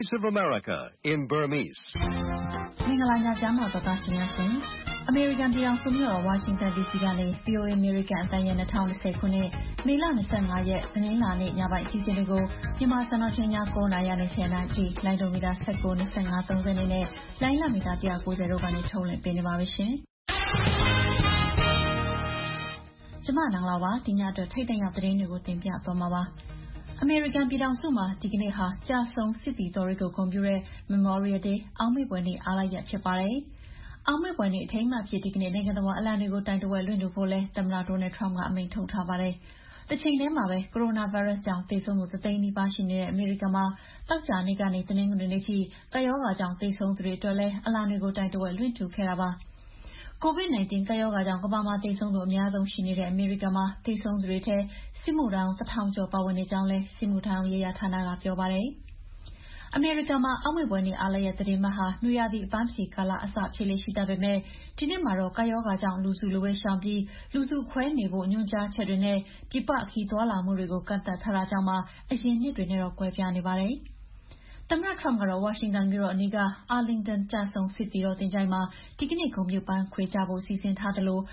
Voice of America in Burmese. မင်္ဂလာညချမ်းပါတော်ရှင်များရှင်။ American ပြည်ထောင်စုမြို့တော် Washington DC ကနေ VOA American အသံရဲ့2020ခုနှစ်မေလ25ရက်သတင်းလာနေ့ညပိုင်းအစီအစဉ်တွေကိုမြန်မာစံတော်ချိန်ည9:00နာရီနဲ့10:00နာရီအထိလိုင်းဒိုမီတာ19, 25, 30နဲ့လိုင်းလမီတာ190တို့ကနေထုတ်လွှင့်ပေးနေပါပြီရှင်။ကျမနန်းလာပါဒီညအတွက်ထိတ်တန့်ရသတင်းတွေကိုတင်ပြသွားမှာပါ။ American ပြည်ထောင်စုမှာဒီကနေ့ဟာကြာဆုံးစစ်သည်တော်တွေကိုဂုဏ်ပြုတဲ့ Memorial Day အောက်မေ့ဖွယ်နေ့အားလပ်ရက်ဖြစ်ပါတယ်။အောက်မေ့ဖွယ်နေ့အထိမ်းအမှတ်ဖြစ်ဒီကနေ့နိုင်ငံတော်အလံတွေကိုတိုင်တဝက်လွှင့်ထူဖို့လဲသမ္မတ Donald Trump ကအမိန့်ထုတ်ထားပါတယ်။တစ်ချိန်တည်းမှာပဲကိုရိုနာဗိုင်းရပ်စ်ကြောင့်သေဆုံးသူ3သိန်းနီးပါးရှိနေတဲ့အမေရိကန်မှာတောက်ကြနေ့ကနေတနင်္ဂနွေနေ့ထိကာရောဂါကြောင့်သေဆုံးသူတွေအတွက်လဲအလံတွေကိုတိုင်တဝက်လွှင့်ထူခဲ့တာပါ။ COVID-19 ကပ်ရောဂါကြောင့်ကမ္ဘာမှာသေဆုံးသူအများဆုံးရှိနေတဲ့အမေရိကန်မှာသေဆုံးသူတွေထဲစစ်မှုထမ်း1000ကျော်ပါဝင်နေကြောင်းလဲစစ်မှုထမ်းရေးရာဌာနကပြောပါတယ်။အမေရိကန်မှာအောက်မေ့ဖွယ်နေ့အားလပ်ရက်သတင်းမှတ်ဟာနွေရာသီအပန်းဖြေကာလအစဖြစ်လေရှိတတ်ပေမဲ့ဒီနှစ်မှာတော့ကပ်ရောဂါကြောင့်လူစုလူဝေးရှောင်ပြီးလူစုခွဲနေဖို့ညွှန်ကြားချက်တွေနဲ့ပြပခီးသွားလာမှုတွေကိုကန့်သတ်ထားတာကြောင့်မှအရင်နှစ်တွေနဲ့တော့ကွဲပြားနေပါတယ်။သမ္မတ Trump ကတော့ဝါရှင်တန်မြို့တော်အနီးက Arlington ကျဆုံးစစ်သည်တော်တင်ကြိုင်မှာဒီကနေ့ဂုဏ်ပြုပန်းခွေချဖို့စီစဉ်ထားသလို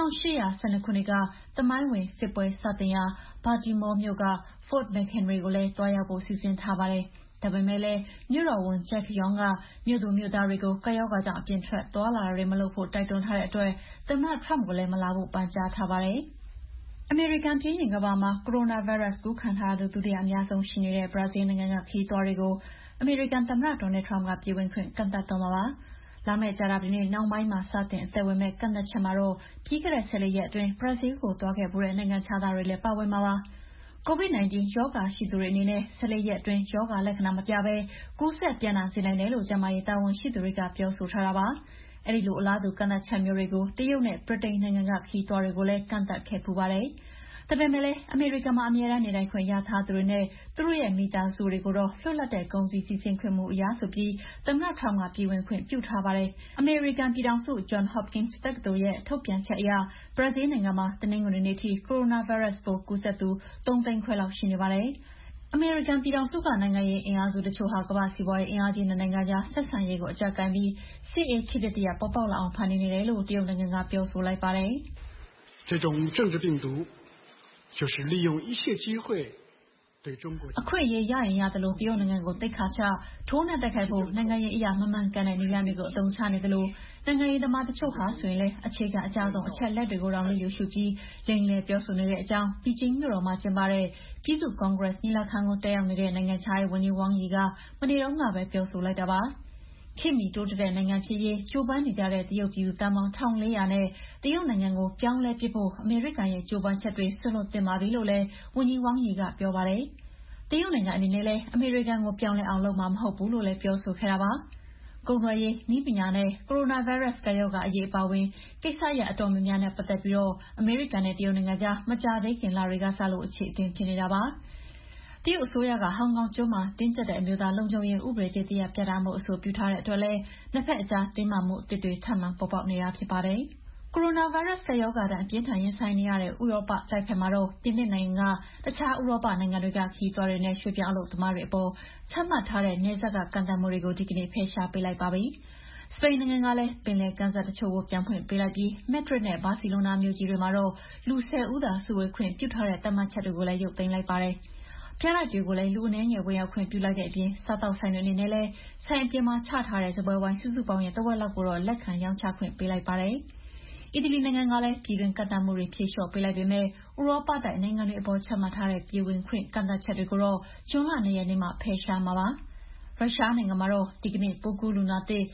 1812ခုနှစ်ကသမိုင်းဝင်စစ်ပွဲစတင်ရာ Baltimore မြို့က Fort McHenry ကိုလည်းတွားရောက်ဖို့စီစဉ်ထားပါတယ်။ဒါပေမဲ့လည်းမြို့တော်ဝန် Jack Young ကမြို့သူမြို့သားတွေကိုကာရောဂါကြောင့်အပြင်ထွက်သွားလာတွေမလုပ်ဖို့တိုက်တွန်းထားတဲ့အတွက်သမ္မတ Trump ကိုလည်းမလာဖို့ပန်ကြားထားပါတယ်။အမေရိကန်ပြည်ရင်ကမ္ဘာမှာကိုရိုနာဗိုင်းရပ်စ်ကူးခံထားသူဒုတိယအများဆုံးရှိနေတဲ့ဘရာဇီးနိုင်ငံကခရီးသွားတွေကိုအမေရိကန်သမ္မတ Donald Trump ကပြည်ဝင်ခွင့်ကန့်သတ်တော့မှာပါ။လာမယ့်ကြာသပတေးနေ့နောက်ပိုင်းမှာစတင်အသက်ဝင်မဲ့ကန့်သတ်ချက်မှာတော့ပြီးခဲ့တဲ့14ရက်အတွင်းဘရာဇီးကိုသွားခဲ့တဲ့နိုင်ငံခြားသားတွေလည်းပါဝင်မှာပါ။ COVID-19 ရောဂါရှိသူတွေအနေနဲ့14ရက်အတွင်းရောဂါလက္ခဏာမပြဘဲကူးစက်ပြန့်နှံ့စေနိုင်တယ်လို့ကျန်းမာရေးတာဝန်ရှိသူတွေကပြောဆိုထားတာပါ။အဲဒီလိုအလားတူကန့်သတ်ချက်မျိုးတွေကိုတရုတ်နဲ့ဗြိတိန်နိုင်ငံကခရီးသွားတွေကိုလည်းကန့်သတ်ခဲ့ပူပါတယ်။ဒါပေမဲ့လည်းအမေရိကန်မှာအမြဲတမ်းနေထိုင်ခွင့်ရထားသူတွေနဲ့သူတို့ရဲ့မိသားစုတွေကိုတော့လွတ်လပ်တဲ့ကုန်စည်စီးဆင်းခွင့်မှုအရာဆိုပြီးသမ္မတ Trump ကပြည်ဝင်ခွင့်ပြုထားပါတယ်။အမေရိကန်ပြည်ထောင်စု Johns Hopkins တက္ကသိုလ်ရဲ့ထုတ်ပြန်ချက်အရဘရာဇီးနိုင်ငံမှာတနင်္ဂနွေနေ့ထိကိုရိုနာဗိုင်းရပ်စ်ပိုးကူးစက်သူ3သိန်းခွဲလောက်ရှိနေပါတယ်။အမေရိကန်ပြည်ထောင်စုကနိုင်ငံရေးအင်အားစုတချို့ဟာကမ္ဘာ့စီးပွားရေးအင်အားကြီးနိုင်ငံကြားဆက်ဆံရေးကိုအကြပ်ကိုင်ပြီးစစ်အေးခေတ်တရပ်ပေါ်ပေါက်လာအောင်ဖန်တီးနေတယ်လို့တရုတ်နိုင်ငံကပြောဆိုလိုက်ပါတယ်။这种政治病毒就是利用一切机会对中国အခွင့်အရေးရရင်ရတယ်လို့တရုတ်နိုင်ငံကိုတိတ်ခါချထိုးနှက်တိုက်ခိုက်ဖို့နိုင်ငံရေးအရာမမှန်ကန်တဲ့နည်းလမ်းတွေကိုအသုံးချနေတယ်လို့နိုင်ငံရေးသမားတချို့ဟာဆိုရင်လည်းအခြေခံအကြဆုံးအချက်လက်တွေကိုတောင်လျှို့ရှုပြီးလိမ်လည်ပြောဆိုနေတဲ့အကြောင်းပီကျင်းမြို့တော်မှာကျင်းပတဲ့ပြည်သူ့ကွန်ဂရက်ညီလာခံကိုတက်ရောက်နေတဲ့နိုင်ငံခြားရေးဝန်ကြီးဝမ်ယီကမနေ့တုန်းကပဲပြောဆိုလိုက်တာပါ။ခေတ်မီတိုးတက်တဲ့နိုင်ငံဖြစ်ရေးကြိုးပမ်းနေကြတဲ့တရုတ်ပြည်သူသန်းပေါင်း1400နဲ့တရုတ်နိုင်ငံကိုပြောင်းလဲပစ်ဖို့အမေရိကန်ရဲ့ကြိုးပမ်းချက်တွေဆွလွတ်တင်ပါပြီလို့လည်းဝန်ကြီးဝမ်ယီကပြောပါတယ်။တရုတ်နိုင်ငံအနေနဲ့လည်းအမေရိကန်ကိုပြောင်းလဲအောင်လုပ်မှာမဟုတ်ဘူးလို့လည်းပြောဆိုခဲ့တာပါ။ကုန်သွယ်ရေးနည်းပညာနဲ့ကိုရိုနာဗိုင်းရပ်စ်ကပ်ရောဂါအရေးအပါအဝင်ကိစ္စရပ်အတော်များများနဲ့ပတ်သက်ပြီးတော့အမေရိကန်နဲ့တရုတ်နိုင်ငံကြားမကြာသေးခင်လတွေကစလို့အခြေအတင်ဖြစ်နေတာပါ။တရုတ်အစိုးရကဟောင်ကောင်ကျွန်းမှာတင်းကျပ်တဲ့အမျိုးသားလုံခြုံရေးဥပဒေသစ်တရပ်ပြဋ္ဌာန်းမှုအဆိုပြုထားတဲ့အတွက်လည်းနှစ်ဖက်အကြားတင်းမာမှုအသစ်တွေထပ်မံပေါ်ပေါက်နေတာဖြစ်ပါတယ်။ကိုရိုနာဗိုင်းရပ်စ်ကပ်ရောဂါဒဏ်အပြင်းထန်ရင်ဆိုင်နေရတဲ့ဥရောပတိုက်ဖက်မှာတော့ပြင်သစ်နိုင်ငံကတခြားဥရောပနိုင်ငံတွေကခရီးသွားတွေနဲ့ရွှေ့ပြောင်းအလုပ်သမားတွေအပေါ်ချမှတ်ထားတဲ့နယ်စပ်ကကန့်သတ်မှုတွေကိုဒီကနေ့ဖယ်ရှားပေးလိုက်ပါပြီ။စပိန်နိုင်ငံကလည်းပင်လယ်ကမ်းစပ်တချို့ကိုပြန်ဖွင့်ပေးလိုက်ပြီးမက်ဒရစ်နဲ့ဘာစီလိုနာမြို့ကြီးတွေမှာတော့လူ10ဦးသာစုဝေးခွင့်ပြုထားတဲ့သတ်မှတ်ချက်တွေကိုလည်းရုပ်သိမ်းလိုက်ပါတယ်။ဖျားလိုက်တွေကိုလည်းလူအနည်းငယ်ဝင်ရောက်ခွင့်ပြုလိုက်တဲ့အပြင်စားတောက်ဆိုင်တွေအနေနဲ့လည်းဆိုင်အပြင်မှာချထားတဲ့စပွဲဝိုင်းစုစုပေါင်းရဲ့တဝက်လောက်ကိုတော့လက်ခံရောင်းချခွင့်ပေးလိုက်ပါတယ်။အီတလီနိုင်ငံကလည်းပြည်တွင်းကန့်သတ်မှုတွေဖြေလျှော့ပေးလိုက်ပေမဲ့ဥရောပတိုက်နိုင်ငံတွေအပေါ်ချမှတ်ထားတဲ့ပြည်ဝင်ခွင့်ကန့်သတ်ချက်တွေကိုတော့ဇွန်လ2ရက်နေ့မှဖယ်ရှားမှာပါ။ရုရှားနိုင်ငံမှာတော့ဒီကနေ့ပိုးကူးလူနာသစ်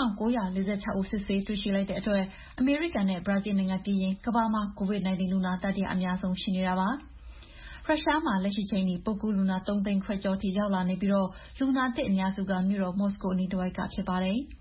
8946ဦးစစ်ဆေးတွေ့ရှိလိုက်တဲ့အတွက်အမေရိကန်နဲ့ဘရာဇီးနိုင်ငံပြီးရင်ကမ္ဘာမှာ COVID-19 လူနာတတိယအများဆုံးရှိနေတာပါ။ရုရှားမှာလက်ရှိချိန်ထိပိုးကူးလူနာ3သိန်းခွဲကျော်ထိရောက်လာနေပြီးလူနာသစ်အများစုကမြို့တော်မော်စကိုအနီးတစ်ဝိုက်ကဖြစ်ပါတယ်။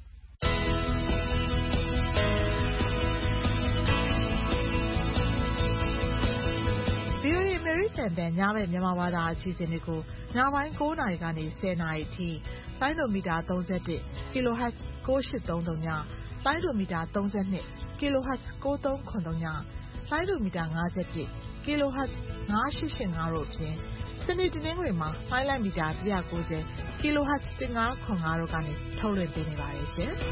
VOA American တန်ညဘက်မြန်မာဘာသာအစီအစဉ်တွေကိုညပိုင်း9:00နာရီကနေ10:00နာရီအထိလိုင်းဒိုမီတာ31 kHz 9833ညလိုင်းဒိုမီတာ32 kHz 9393ညလိုင်းဒိုမီတာ51 kHz 9885တို့အပြင်စနေတနင်္ဂနွေမှာလိုင်းလံမီတာ190 kHz 1505တို့ကနေထုတ်လွှင့်ပေးနေပါတယ်ရှင်။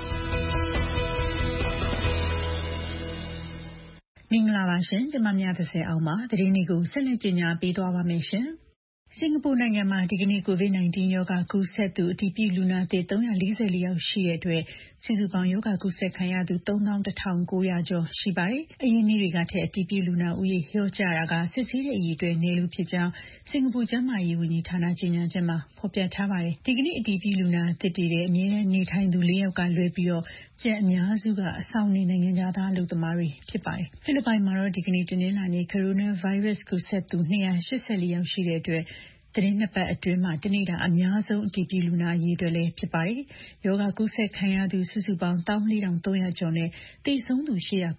မင်္ဂလာပါရှင်။ကျွန်မမြတ်သစေအောင်ပါ။သတင်းတွေကိုဆက်လက်ကြီးညာပေးသွားပါမယ်ရှင်။စင်ကာပူနိုင်ငံမှာဒီကနေ့ COVID-19 ရောဂါကူးစက်သူအတည်ပြုလူနာသစ်344ယောက်ရှိတဲ့အတွက်စုစုပေါင်းရောဂါကူးစက်ခံရသူ31,900 ကျော်ရှိပါတယ်။အရင်နေ့တွေကထက်အတည်ပြုလူနာဦးရေလျော့ကျတာကစစ်ဆေးတဲ့အရေးအတွက်နေလူဖြစ်ကြောင်းစင်ကာပူကျန်းမာရေးဝန်ကြီးဌာနကြေညာချက်မှာဖော်ပြထားပါတယ်။ဒီကနေ့အတည်ပြုလူနာသစ်တွေတဲ့အမြဲတမ်းနေထိုင်သူ4ယောက်ကလွဲပြီးတော့ကျန်အများစုကအဆောင်နေနိုင်ငံသားအလုပ်သမားတွေဖြစ်ပါတယ်။ဖိလစ်ပိုင်မှာတော့ဒီကနေ့တနင်္လာနေ့ကိုရိုနာဗိုင်းရပ်စ်ကူးစက်သူ284ယောက်ရှိတဲ့အတွက်သတင်းနှစ်ပတ်အတွင်းမှာတနေ့တာအများဆုံးအတည်ပြုလူနာအရေးအတွက်လည်းဖြစ်ပါတယ်။ယောဂကူးစက်ခံရသူစုစုပေါင်း14,300 ကျော်နဲ့သေဆုံးသူ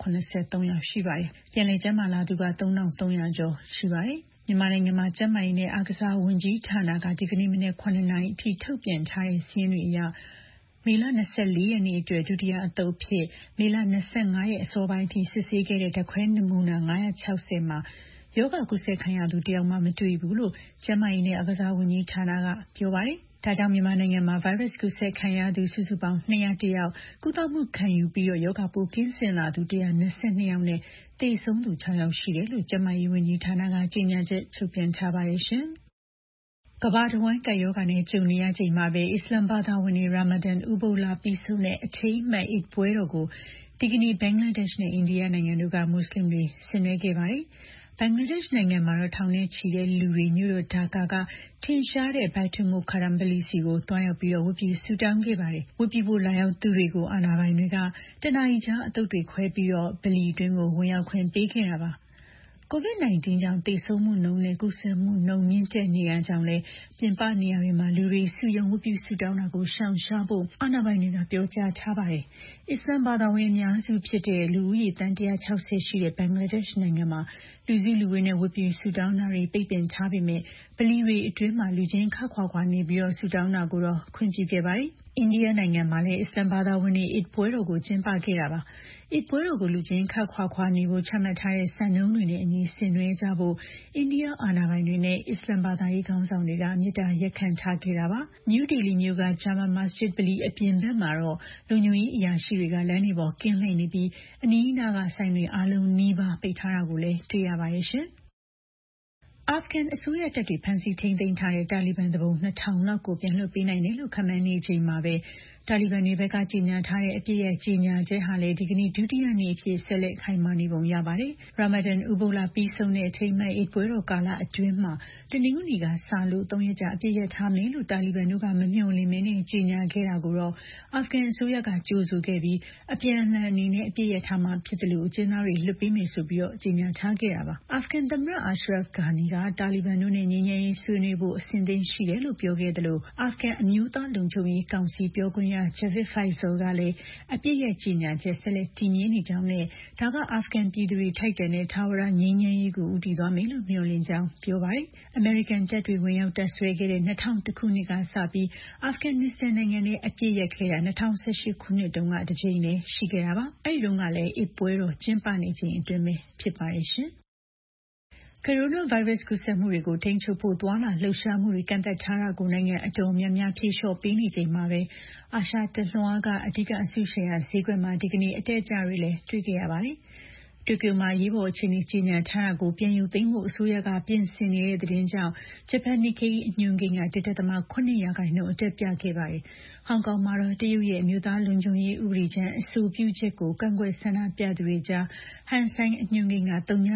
883ယောက်ရှိပါတယ်။ပြန်လည်ကျန်းမာလာသူက3,300 ကျော်ရှိပါတယ်။မြန်မာနိုင်ငံမှာကျန်းမာရေးနဲ့အားကစားဝန်ကြီးဌာနကဒီကနေ့မနေ့9နာရီအထိထုတ်ပြန်ထားတဲ့စာရင်းတွေအရမေလ24ရက်နေ့အတွက်ဒုတိယအသုတ်ဖြစ်မေလ25ရက်အစောပိုင်းအထိစစ်ဆေးခဲ့တဲ့ဓာတ်ခွဲနမူနာ960မှာယောဂကုသခံရသူတယောက်မှမတွေ့ဘူးလို့ကျန်းမာရေးနဲ့အားကစားဝန်ကြီးဌာနကပြောပါတယ်။ဒါကြောင့်မြန်မာနိုင်ငံမှာဗိုင်းရပ်စ်ကူးစက်ခံရသူစုစုပေါင်း201ယောက်ကုသမှုခံယူပြီးတော့ယောဂပိုးကင်းစင်လာသူ122ယောက်နဲ့သေဆုံးသူ6ယောက်ရှိတယ်လို့ကျန်းမာရေးဝန်ကြီးဌာနကကြေညာချက်ထုတ်ပြန်ထားပါတယ်ရှင်။ကမ္ဘာတဝန်းကပ်ရောဂါနဲ့ကြုံနေရချိန်မှာပဲအစ္စလာမ်ဘာသာဝင်တွေရာမာဒန်ဥပုသ်လပြီးဆုံးတဲ့အထိမ်းအမှတ်အိဒ်ပွဲတော်ကိုဒီကနေ့ဘင်္ဂလားဒေ့ရှ်နဲ့အိန္ဒိယနိုင်ငံတို့ကမွတ်စလင်တွေဆင်နွှဲခဲ့ပါတယ်။ဘင်္ဂလားဒေ့ရှ်နိုင်ငံမှာတော့ထောင်နဲ့ချီတဲ့လူတွေမြို့တော်ဒါကာကထင်ရှားတဲ့ဘိုက်ထွန်းမှုခရမ်ဘလီစီကိုတွားရောက်ပြီးတော့ဝတ်ပြုဆုတောင်းခဲ့ပါတယ်။ဝတ်ပြုဖို့လာရောက်သူတွေကိုအာဏာပိုင်တွေကတနာရီကြာအသုတ်တွေခွဲပြီးတော့ဗလီအတွင်းကိုဝင်ရောက်ခွင့်ပေးခဲ့တာပါ။ COVID-19 ကြောင့်သေဆုံးမှုနှုန်းနဲ့ကူးစက်မှုနှုန်းမြင့်တက်နေတာကြောင့်လည်းပြင်ပနေရာတွေမှာလူတွေစုရုံဝတ်ပြုဆုတောင်းတာကိုရှောင်ရှားဖို့အာဏာပိုင်တွေကပြောကြားထားပါတယ်။အစ္စလာမ်ဘာသာဝင်အများစုဖြစ်တဲ့လူဦးရေတန်း160ရှိတဲ့ဘင်္ဂလားဒေ့ရှ်နိုင်ငံမှာလူစုလူဝေးနဲ့ဝတ်ပြုဆုတောင်းတာတွေပိတ်ပင်ထားပေမဲ့ဗလီတွေအတွင်းမှာလူချင်းခပ်ခွာခွာနေပြီးတော့ဆုတောင်းတာကိုတော့ခွင့်ပြုခဲ့ပါတယ်။အိန္ဒိယနိုင်ငံမှာလည်းအစ္စလာမ်ဘာသာဝင်တွေအိဒ်ပွဲတော်ကိုကျင်းပခဲ့တာပါ။အိဒ်ပွဲတော်ကိုလူချင်းခပ်ခွာခွာနေဖို့ချမှတ်ထားတဲ့စံနှုန်းတွေနဲ့အညီဆင်နွှဲကြဖို့အိန္ဒိယအာဏာပိုင်တွေနဲ့အစ္စလာမ်ဘာသာရေးခေါင်းဆောင်တွေကမေတ္တာရပ်ခံထားခဲ့တာပါ။နယူးဒေလီမြို့ကဂျာမာမတ်ဂျစ်ဗလီအပြင်ဘက်မှာတော့လုံခြုံရေးအရာရှိတွေကလမ်းတွေပေါ်ကင်းလှည့်နေပြီးအနီးအနားကဆိုင်တွေအားလုံးနီးပါးပိတ်ထားတာကိုလည်းတွေ့ရပါတယ်ရှင်။အာဖဂန်အစိုးရတပ်တွေဖမ်းဆီးထိန်းသိမ်းထားတဲ့တာလီဘန်သူပုန်2000လောက်ကိုပြန်လွှတ်ပေးနိုင်တယ်လို့ခန့်မှန်းနေချိန်မှာပဲတာလီဘန်တွေဘက်ကကြေညာထားတဲ့အပြည့်ရဲ့ကြေညာချက်ဟာလည်းဒီကနေ့ဒုတိယနေ့အဖြစ်ဆက်လက်ခိုင်မာနေပုံရပါတယ်။ရာမာဒန်ဥပုသ်လပြီးဆုံးတဲ့အထိမ်းအမှတ်အိဒ်ပွဲတော်ကာလအတွင်းမှာတနင်္ဂနွေကစလို့3ရက်ကြာအပြည့်ရထားမယ်လို့တာလီဘန်တို့ကမမျှော်လင့်မင်းနဲ့ကြေညာခဲ့တာကိုတော့အာဖဂန်အစိုးရကကြိုဆိုခဲ့ပြီးအပြန်အလှန်အနေနဲ့အပြည့်ရထားမှာဖြစ်တယ်လို့အကျဉ်းသားတွေလွှတ်ပေးမယ်ဆိုပြီးတော့ကြေညာထားခဲ့တာပါ။အာဖဂန်သမ္မတအာရှရဖ်ဂါနီကတာလီဘန်တို့နဲ့ငြိမ်းချမ်းရေးဆွေးနွေးဖို့အဆင်သင့်ရှိတယ်လို့ပြောခဲ့တယ်လို့အာဖဂန်အမျိုးသားလုံခြုံရေးကောင်စီပြောခွင့်ရJaved Faisal ကလည်းအပြည့်ရဲ့ကြေညာချက်ဆက်လက်တည်မြဲနေကြောင်းနဲ့ဒါကအာဖဂန်ပြည်သူတွေထိုက်တန်တဲ့ထာဝရငြိမ်းချမ်းရေးကိုဦးတည်သွားမယ်လို့မျှော်လင့်ကြောင်းပြောပါတယ်။အမေရိကန်တပ်တွေဝင်ရောက်တပ်ဆွဲခဲ့တဲ့2001ခုနှစ်ကစပြီးအာဖဂန်နစ္စတန်နိုင်ငံနဲ့အပြည့်ရက်ခဲ့တာ2018ခုနှစ်တုန်းကတစ်ကြိမ်နဲ့ရှိခဲ့တာပါ။အဲဒီတုန်းကလည်းအိဒ်ပွဲတော်ကျင်းပနေချိန်အတွင်းပဲဖြစ်ပါတယ်ရှင်။ကိုရိုနာဗိုင်းရပ်စ်ကူးစက်မှုတွေကိုထိန်းချုပ်ဖို့သွာလာလှုပ်ရှားမှုတွေကန့်သတ်ထားတာကိုနိုင်ငံအတော်များများဖြေလျှော့ပေးနေချိန်မှာပဲအာရှတလွှားကအဓိကအစုရှယ်ယာဈေးကွက်မှာဒီကနေ့အတက်အကျတွေလည်းတွေ့ခဲ့ရပါတယ်။တိုကျိုမှာရေးပေါ်အခြေအနေကြေညာထားတာကိုပြန်ယူသိမ်းဖို့အစိုးရကပြင်ဆင်နေတဲ့သတင်းကြောင့်ဂျပန်နစ်ကေးအညွှန်းကိန်းက 1.7% အတက်ပြခဲ့ပါတယ်။ဟောင်ကောင်မှာတော့တရုတ်ရဲ့အမျိုးသားလုံခြုံရေးဥပဒေကြမ်းအဆိုပြုချက်ကိုကန့်ကွက်ဆန္ဒပြသူတွေကြားဟန်ဆိုင်အညွှန်းကိန်းက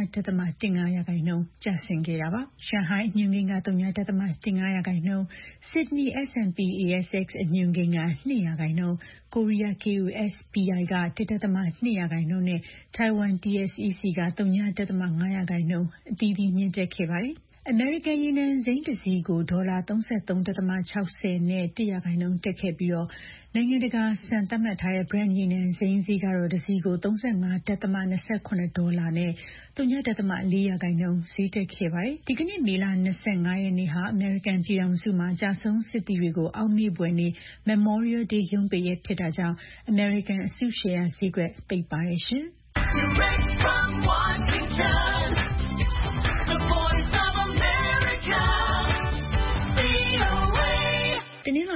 0.15% ကျဆင်းခဲ့တာပါ။ရှန်ဟိုင်းအညွှန်းကိန်းက 0.15%, ဆစ်ဒနီ S&P ASX အညွှန်းကိန်းက 2%, ကိုရီးယား KOSPI က 1.2% နဲ့ထိုင်ဝမ် TSEC က 0.5% အသီးသီးမြင့်တက်ခဲ့ပါတယ်။အမေရိကန်ရေနံစိမ်းတစ်စီးကိုဒေါ်လာ 33.60 နဲ့ 1% တက်ခဲ့ပြီးတော့နိုင်ငံတကာစံသတ်မှတ်ထားတဲ့ Brent ရေနံစိမ်းဈေးကတော့တစ်စီးကို 35.29 ဒေါ်လာနဲ့ 0.4% ဈေးတက်ခဲ့ပါတယ်။ဒီကနေ့မေလ25ရက်နေ့ဟာအမေရိကန်ပြည်ထောင်စုမှာကြာဆုံးစစ်သည်တွေကိုအောက်မေ့ဖွယ်နေ့ Memorial Day ရုံးပိတ်ရက်ဖြစ်တာကြောင့်အမေရိကန်အစုရှယ်ယာဈေးကွက်ပိတ်ပါတယ်ရှင်။ Direct from Washington, the voice of America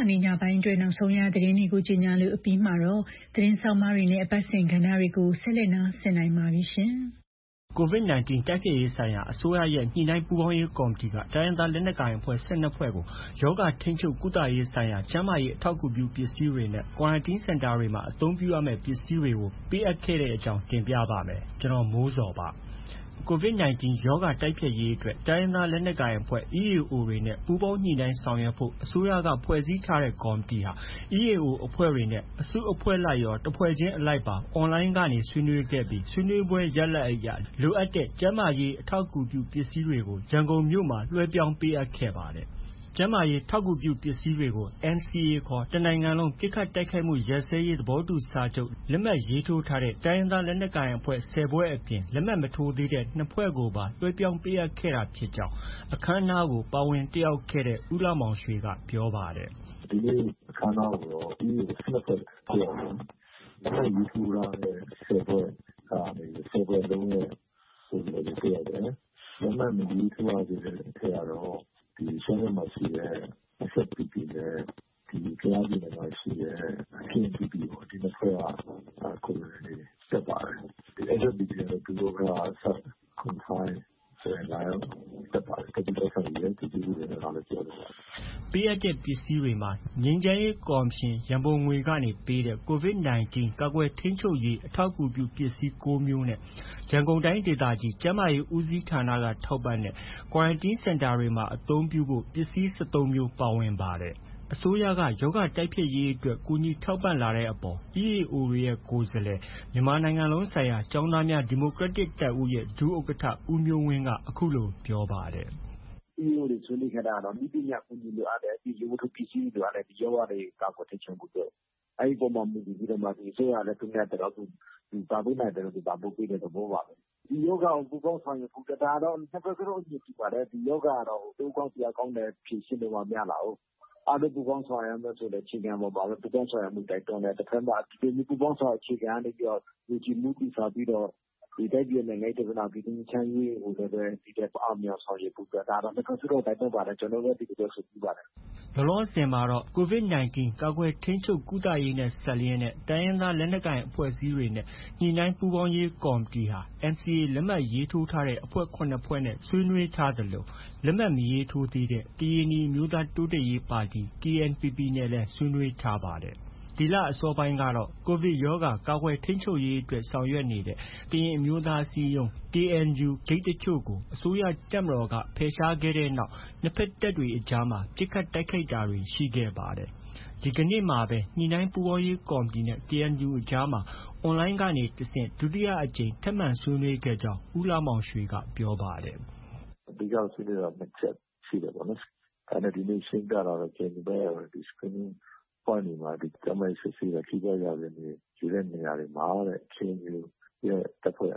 နေ့ညပိုင်းအတွက်နောက်ဆုံးရသတင်းတွေကိုကြီးညာလို့အပြီးမှာတော့သတင်းဆောင်မတွေနဲ့အပတ်စဉ်ကဏ္ဍတွေကိုဆက်လက်နားဆင်နိုင်ပါပြီရှင်။ COVID-19 တိုက်ဖျက်ရေးဆိုင်ရာအစိုးရရဲ့ညှိနှိုင်းပူးပေါင်းရေးကော်မတီကတိုင်းရင်းသားလက်နက်ကိုင်အဖွဲ့12ဖွဲ့ကိုရောဂါထိန်းချုပ်ကုသရေးဆိုင်ရာကျန်းမာရေးအထောက်အကူပြုပစ္စည်းတွေနဲ့ Quarantine Center တွေမှာအသုံးပြုရမယ့်ပစ္စည်းတွေကိုပေးအပ်ခဲ့တဲ့အကြောင်းတင်ပြပါမယ်။ကျွန်တော်မိုးဇော်ပါ။ COVID-19 ရောဂါတိုက်ဖျက်ရေးအတွက်တိုင်းရင်းသားလက်နက်ကိုင်အဖွဲ့ EAO တွေနဲ့ပူးပေါင်းညှိနှိုင်းဆောင်ရွက်ဖို့အစိုးရကဖွဲ့စည်းထားတဲ့ကော်မတီဟာ EAO အဖွဲ့တွေနဲ့အစုအဖွဲ့လိုက်ရောတစ်ဖွဲ့ချင်းအလိုက်ပါအွန်လိုင်းကနေဆွေးနွေးခဲ့ပြီးဆွေးနွေးပွဲရလဒ်အရလိုအပ်တဲ့ကျန်းမာရေးအထောက်အကူပြုပစ္စည်းတွေကိုရန်ကုန်မြို့မှာလွှဲပြောင်းပေးအပ်ခဲ့ပါတယ်။ကျန်းမာရေးထောက်ကူပြုပစ္စည်းတွေကို NCA ခေါ်တစ်နိုင်ငံလုံးပစ်ခတ်တိုက်ခိုက်မှုရပ်စဲရေးသဘောတူစာချုပ်လက်မှတ်ရေးထိုးထားတဲ့တိုင်းရင်းသားလက်နက်ကိုင်အဖွဲ့10ဖွဲ့အပြင်လက်မှတ်မထိုးသေးတဲ့2ဖွဲ့ကိုပါလွှဲပြောင်းပေးအပ်ခဲ့တာဖြစ်ကြောင်းအခမ်းအနားကိုပါဝင်တက်ရောက်ခဲ့တဲ့ဦးလှမောင်ရွှေကပြောပါတယ်။ဒီနေ့အခမ်းအနားကိုတော့ဒီ12ဖွဲ့ပြောင်းတယ်။လက်မှတ်ရေးထိုးထားတဲ့10ဖွဲ့ကနေ10ဖွဲ့လုံးရဲ့ဆိုလို့ပြောရတယ်။လက်မှတ်မရေးထိုးရသေးတဲ့ထက်ကတော့ဒီရှမ်းပြည်မှာရှိတဲ့ SFPP နဲ့ဒီကြားပြည်နယ်မှာရှိတဲ့ KNPP ပေါ့ဒီနှစ်ဖွဲ့ကကိုယ်တိုင်တက်ပါတယ်ဒီ SFPP နဲ့သူတို့ကဆက်ကွန်ဖိုင်းဆိုရင်လည်းတက်ပါတယ်တတိယဆန်ရဲ့ဒီလိုတွေလည်းပြောတယ်ပေးအပ်တဲ့ပစ္စည်းတွေမှာငြိမ်းချမ်းရေးကော်မရှင်ရန်ပုံငွေကနေပေးတဲ့ COVID-19 ကာကွယ်ထိန်းချုပ်ရေးအထောက်အကူပြုပစ္စည်း6မျိုးနဲ့ရန်ကုန်တိုင်းဒေသကြီးကျန်းမာရေးဦးစီးဌာနကထောက်ပံ့တဲ့ Quarantine Center တွေမှာအသုံးပြုဖို့ပစ္စည်း13မျိုးပါဝင်ပါတယ်။အစိုးရကရောဂါတိုက်ဖျက်ရေးအတွက်ကူညီထောက်ပံ့လာတဲ့အပေါ် EAO တွေရဲ့ကိုယ်စားလှယ်မြန်မာနိုင်ငံလုံးဆိုင်ရာကျောင်းသားများဒီမိုကရက်တစ်တပ်ဦးရဲ့ဒုဥက္ကဋ္ဌဦးမျိုးဝင်းကအခုလိုပြောပါတယ်။ EAO တွေဆွေးနွေးခဲ့တာကတော့ဒီပညာကူညီလိုအပ်တယ်ဒီရုပ်ထုပစ္စည်းတွေလိုအပ်တယ်ဒီရောဂါတွေကာကွယ်ထိန်းချုပ်ဖို့အတွက်အဲဒီပုံမှာမူတည်ပြီးတော့မှဒီအစိုးရလည်းသူများတော့သူပါပေးနိုင်တယ်လို့ဒီပါပို့ပေးတဲ့သဘောပါပဲဒီယောဂကိုပူပေါင်းဆောင်ရွက်ဖို့ဒါတော့နှစ်ဖက်စလုံးအညီတူပါတယ်ဒီယောဂကတော့တိုးကောင်းစရာကောင်းတဲ့ဖြည့်ရှင်းလို့မများလာဘူးအားလုံးပူပေါင်းဆောင်ရွက်မယ်ဆိုတဲ့အခြေခံပေါ်မှာပဲပူပေါင်းဆောင်ရွက်မှုတိုက်တွန်းတယ်တစ်ဖက်မှာဒီပူပေါင်းဆောင်အခြေခံကနေပြီးတော့လူကြီးမှုတည်စားပြီးတော့ဒီတိုက်ပြည်နိုင်ငံရေးဒေသနာပြည်သူ့ချမ်းရေးဟိုလည်းပဲဒီတဲ့အောင်မြောင်ဆောင်ရွက်ဖို့ဒါတော့တစ်ခါစတော့တိုက်တွန်းပါတယ်ကျွန်တော်တို့ဒီလိုဆိုပြပါတယ်လောလောဆယ်မှာတော့ COVID-19 ကာကွယ်ထိန်းချုပ်ကုသရေးနဲ့ဆက်လျင်းတဲ့တိုင်းရင်းသားလက်နက်ကိုင်အဖွဲ့အစည်းတွေနဲ့ညှိနှိုင်းပူးပေါင်းရေးကော်မတီဟာ NCA လက်မှတ်ရေးထိုးထားတဲ့အဖွဲ့9ဖွဲ့နဲ့ဆွေးနွေးထားသလိုလက်မှတ်မရေးထိုးသေးတဲ့ကရင်နီအမျိုးသားတိုးတက်ရေးပါတီ KNPP နဲ့လည်းဆွေးနွေးထားပါတယ်။ဒီလအစောပိုင်းကတော့ကိုဗစ်ရောဂါကာကွယ်ထိန်းချုပ်ရေးအတွက်ဆောင်ရွက်နေတဲ့ကရင်အမျိုးသားအစည်းအရုံး KNU ဂိတ်တချို့ကိုအစိုးရတပ်မတော်ကဖယ်ရှားခဲ့တဲ့နောက်နှစ်ဖက်တပ်တွေအကြားမှာပစ်ခတ်တိုက်ခိုက်တာတွေရှိခဲ့ပါတယ်။ဒီကနေ့မှာပဲညှိနှိုင်းပူးပေါင်းရေးကော်မတီနဲ့ KNU အကြားမှာအွန်လိုင်းကနေတဆင့်ဒုတိယအကြိမ်ထပ်မံဆွေးနွေးခဲ့ကြောင်းဦးလှမောင်ရွှေကပြောပါတယ်။အဓိကဆွေးနွေးတာနှစ်ချက်ရှိတယ်ပေါ့နော်။ဒါနဲ့ဒီနေ့ရှင်းပြတာတော့ KNU ပဲဒီ screening point တွေမှာဒီကျမရေးစစ်ဆေးတာခိကြရတဲ့နေယူတဲ့နေရာတွေမှာတဲ့ KNU ရဲ့တပ်ဖွဲ့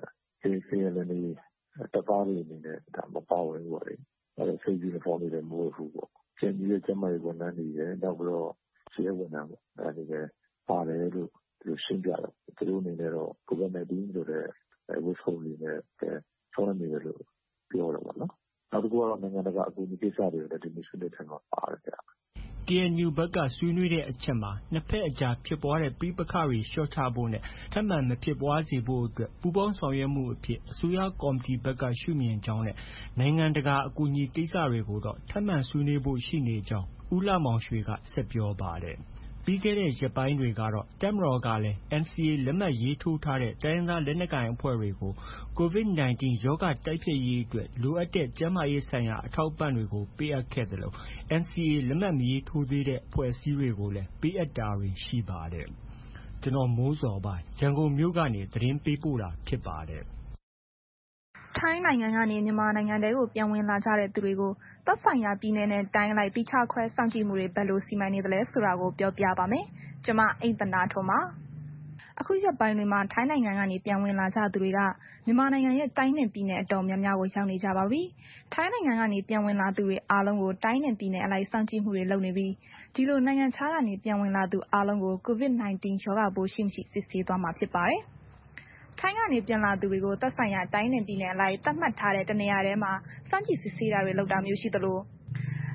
KNLA တပ်သားတွေအနေနဲ့ဒါမပါဝင်ဘူးပေါ့လေ။အဲဒါစိတ်ယူနီဖောင်းတွေလည်းမဝတ်ဘူးပေါ့။ KNU ရဲ့ကျမရေးဝန်ထမ်းတွေရဲ့နောက်ပြီးတော့ရဲဝန်ထမ်းပေါ့။အဲဒီလည်းပါတယ်လို့သူရှင်းပြတယ်။သူတို့အနေနဲ့တော့ COVID-19 ဆိုတဲ့ဝတ်စုံတွေနဲ့ဆောင်းနေတယ်လို့ပြောတယ်ပေါ့နော်။နောက်တစ်ခုကတော့နိုင်ငံတကာအကူအညီကိစ္စတွေလည်းဒီနေ့ဆွေးနွေးထဲမှာပါတယ်ဗျ။ KNU ဘက်ကဆွေးနွေးတဲ့အချက်မှာနှစ်ဖက်အကြားဖြစ်ပွားတဲ့ပဋိပက္ခတွေလျှော့ချဖို့နဲ့ထပ်မံမဖြစ်ပွားစေဖို့အတွက်ပူးပေါင်းဆောင်ရွက်မှုအဖြစ်အစိုးရကော်မတီဘက်ကရှုမြင်ကြောင်းနဲ့နိုင်ငံတကာအကူအညီကိစ္စတွေကိုတော့ထပ်မံဆွေးနွေးဖို့ရှိနေကြောင်းဦးလှမောင်ရွှေကဆက်ပြောပါတယ်။ပြီးခဲ့တဲ့ရက်ပိုင်းတွေကတော့တပ်မတော်ကလည်း NCA လက်မှတ်ရေးထိုးထားတဲ့တိုင်းရင်းသားလက်နက်ကိုင်အဖွဲ့တွေကို COVID-19 ရောဂါတိုက်ဖျက်ရေးအတွက်လိုအပ်တဲ့ကျန်းမာရေးဆိုင်ရာအထောက်အပံ့တွေကိုပေးအပ်ခဲ့သလို NCA လက်မှတ်မရေးထိုးသေးတဲ့အဖွဲ့အစည်းတွေကိုလည်းပေးအပ်တာတွေရှိပါတယ်။ကျွန်တော်မိုးဇော်ပါရန်ကုန်မြို့ကနေသတင်းပေးပို့တာဖြစ်ပါတယ်။ထိုင်းနိုင်ငံကနေမြန်မာနိုင်ငံထဲကိုပြန်ဝင်လာကြတဲ့သူတွေကိုသက်ဆိုင်ရာပြည်နယ်နဲ့တိုင်းအလိုက်တိကျခွဲစောင့်ကြည့်မှုတွေဘယ်လိုစီမံနေသလဲဆိုတာကိုပြောပြပါမယ်။ကျွန်မအိမ့်သန္တာထွန်းပါ။အခုရက်ပိုင်းတွေမှာထိုင်းနိုင်ငံကနေပြန်ဝင်လာကြသူတွေကမြန်မာနိုင်ငံရဲ့တိုင်းနဲ့ပြည်နယ်အတော်များများကိုရောက်နေကြပါပြီ။ထိုင်းနိုင်ငံကနေပြန်ဝင်လာသူတွေအားလုံးကိုတိုင်းနဲ့ပြည်နယ်အလိုက်စောင့်ကြည့်မှုတွေလုပ်နေပြီးဒီလိုနိုင်ငံခြားကနေပြန်ဝင်လာသူအားလုံးကို COVID-19 ရောဂါပိုးရှိမရှိစစ်ဆေးသွားမှာဖြစ်ပါတယ်။ထိုင်းကနေပြန်လာသူတွေကိုသက်ဆိုင်ရာတိုင်းနဲ့ပြည်နယ်အလိုက်သတ်မှတ်ထားတဲ့တနေရာထဲမှာစောင့်ကြည့်စစ်ဆေးတာတွေလုပ်တာမျိုးရှိသလို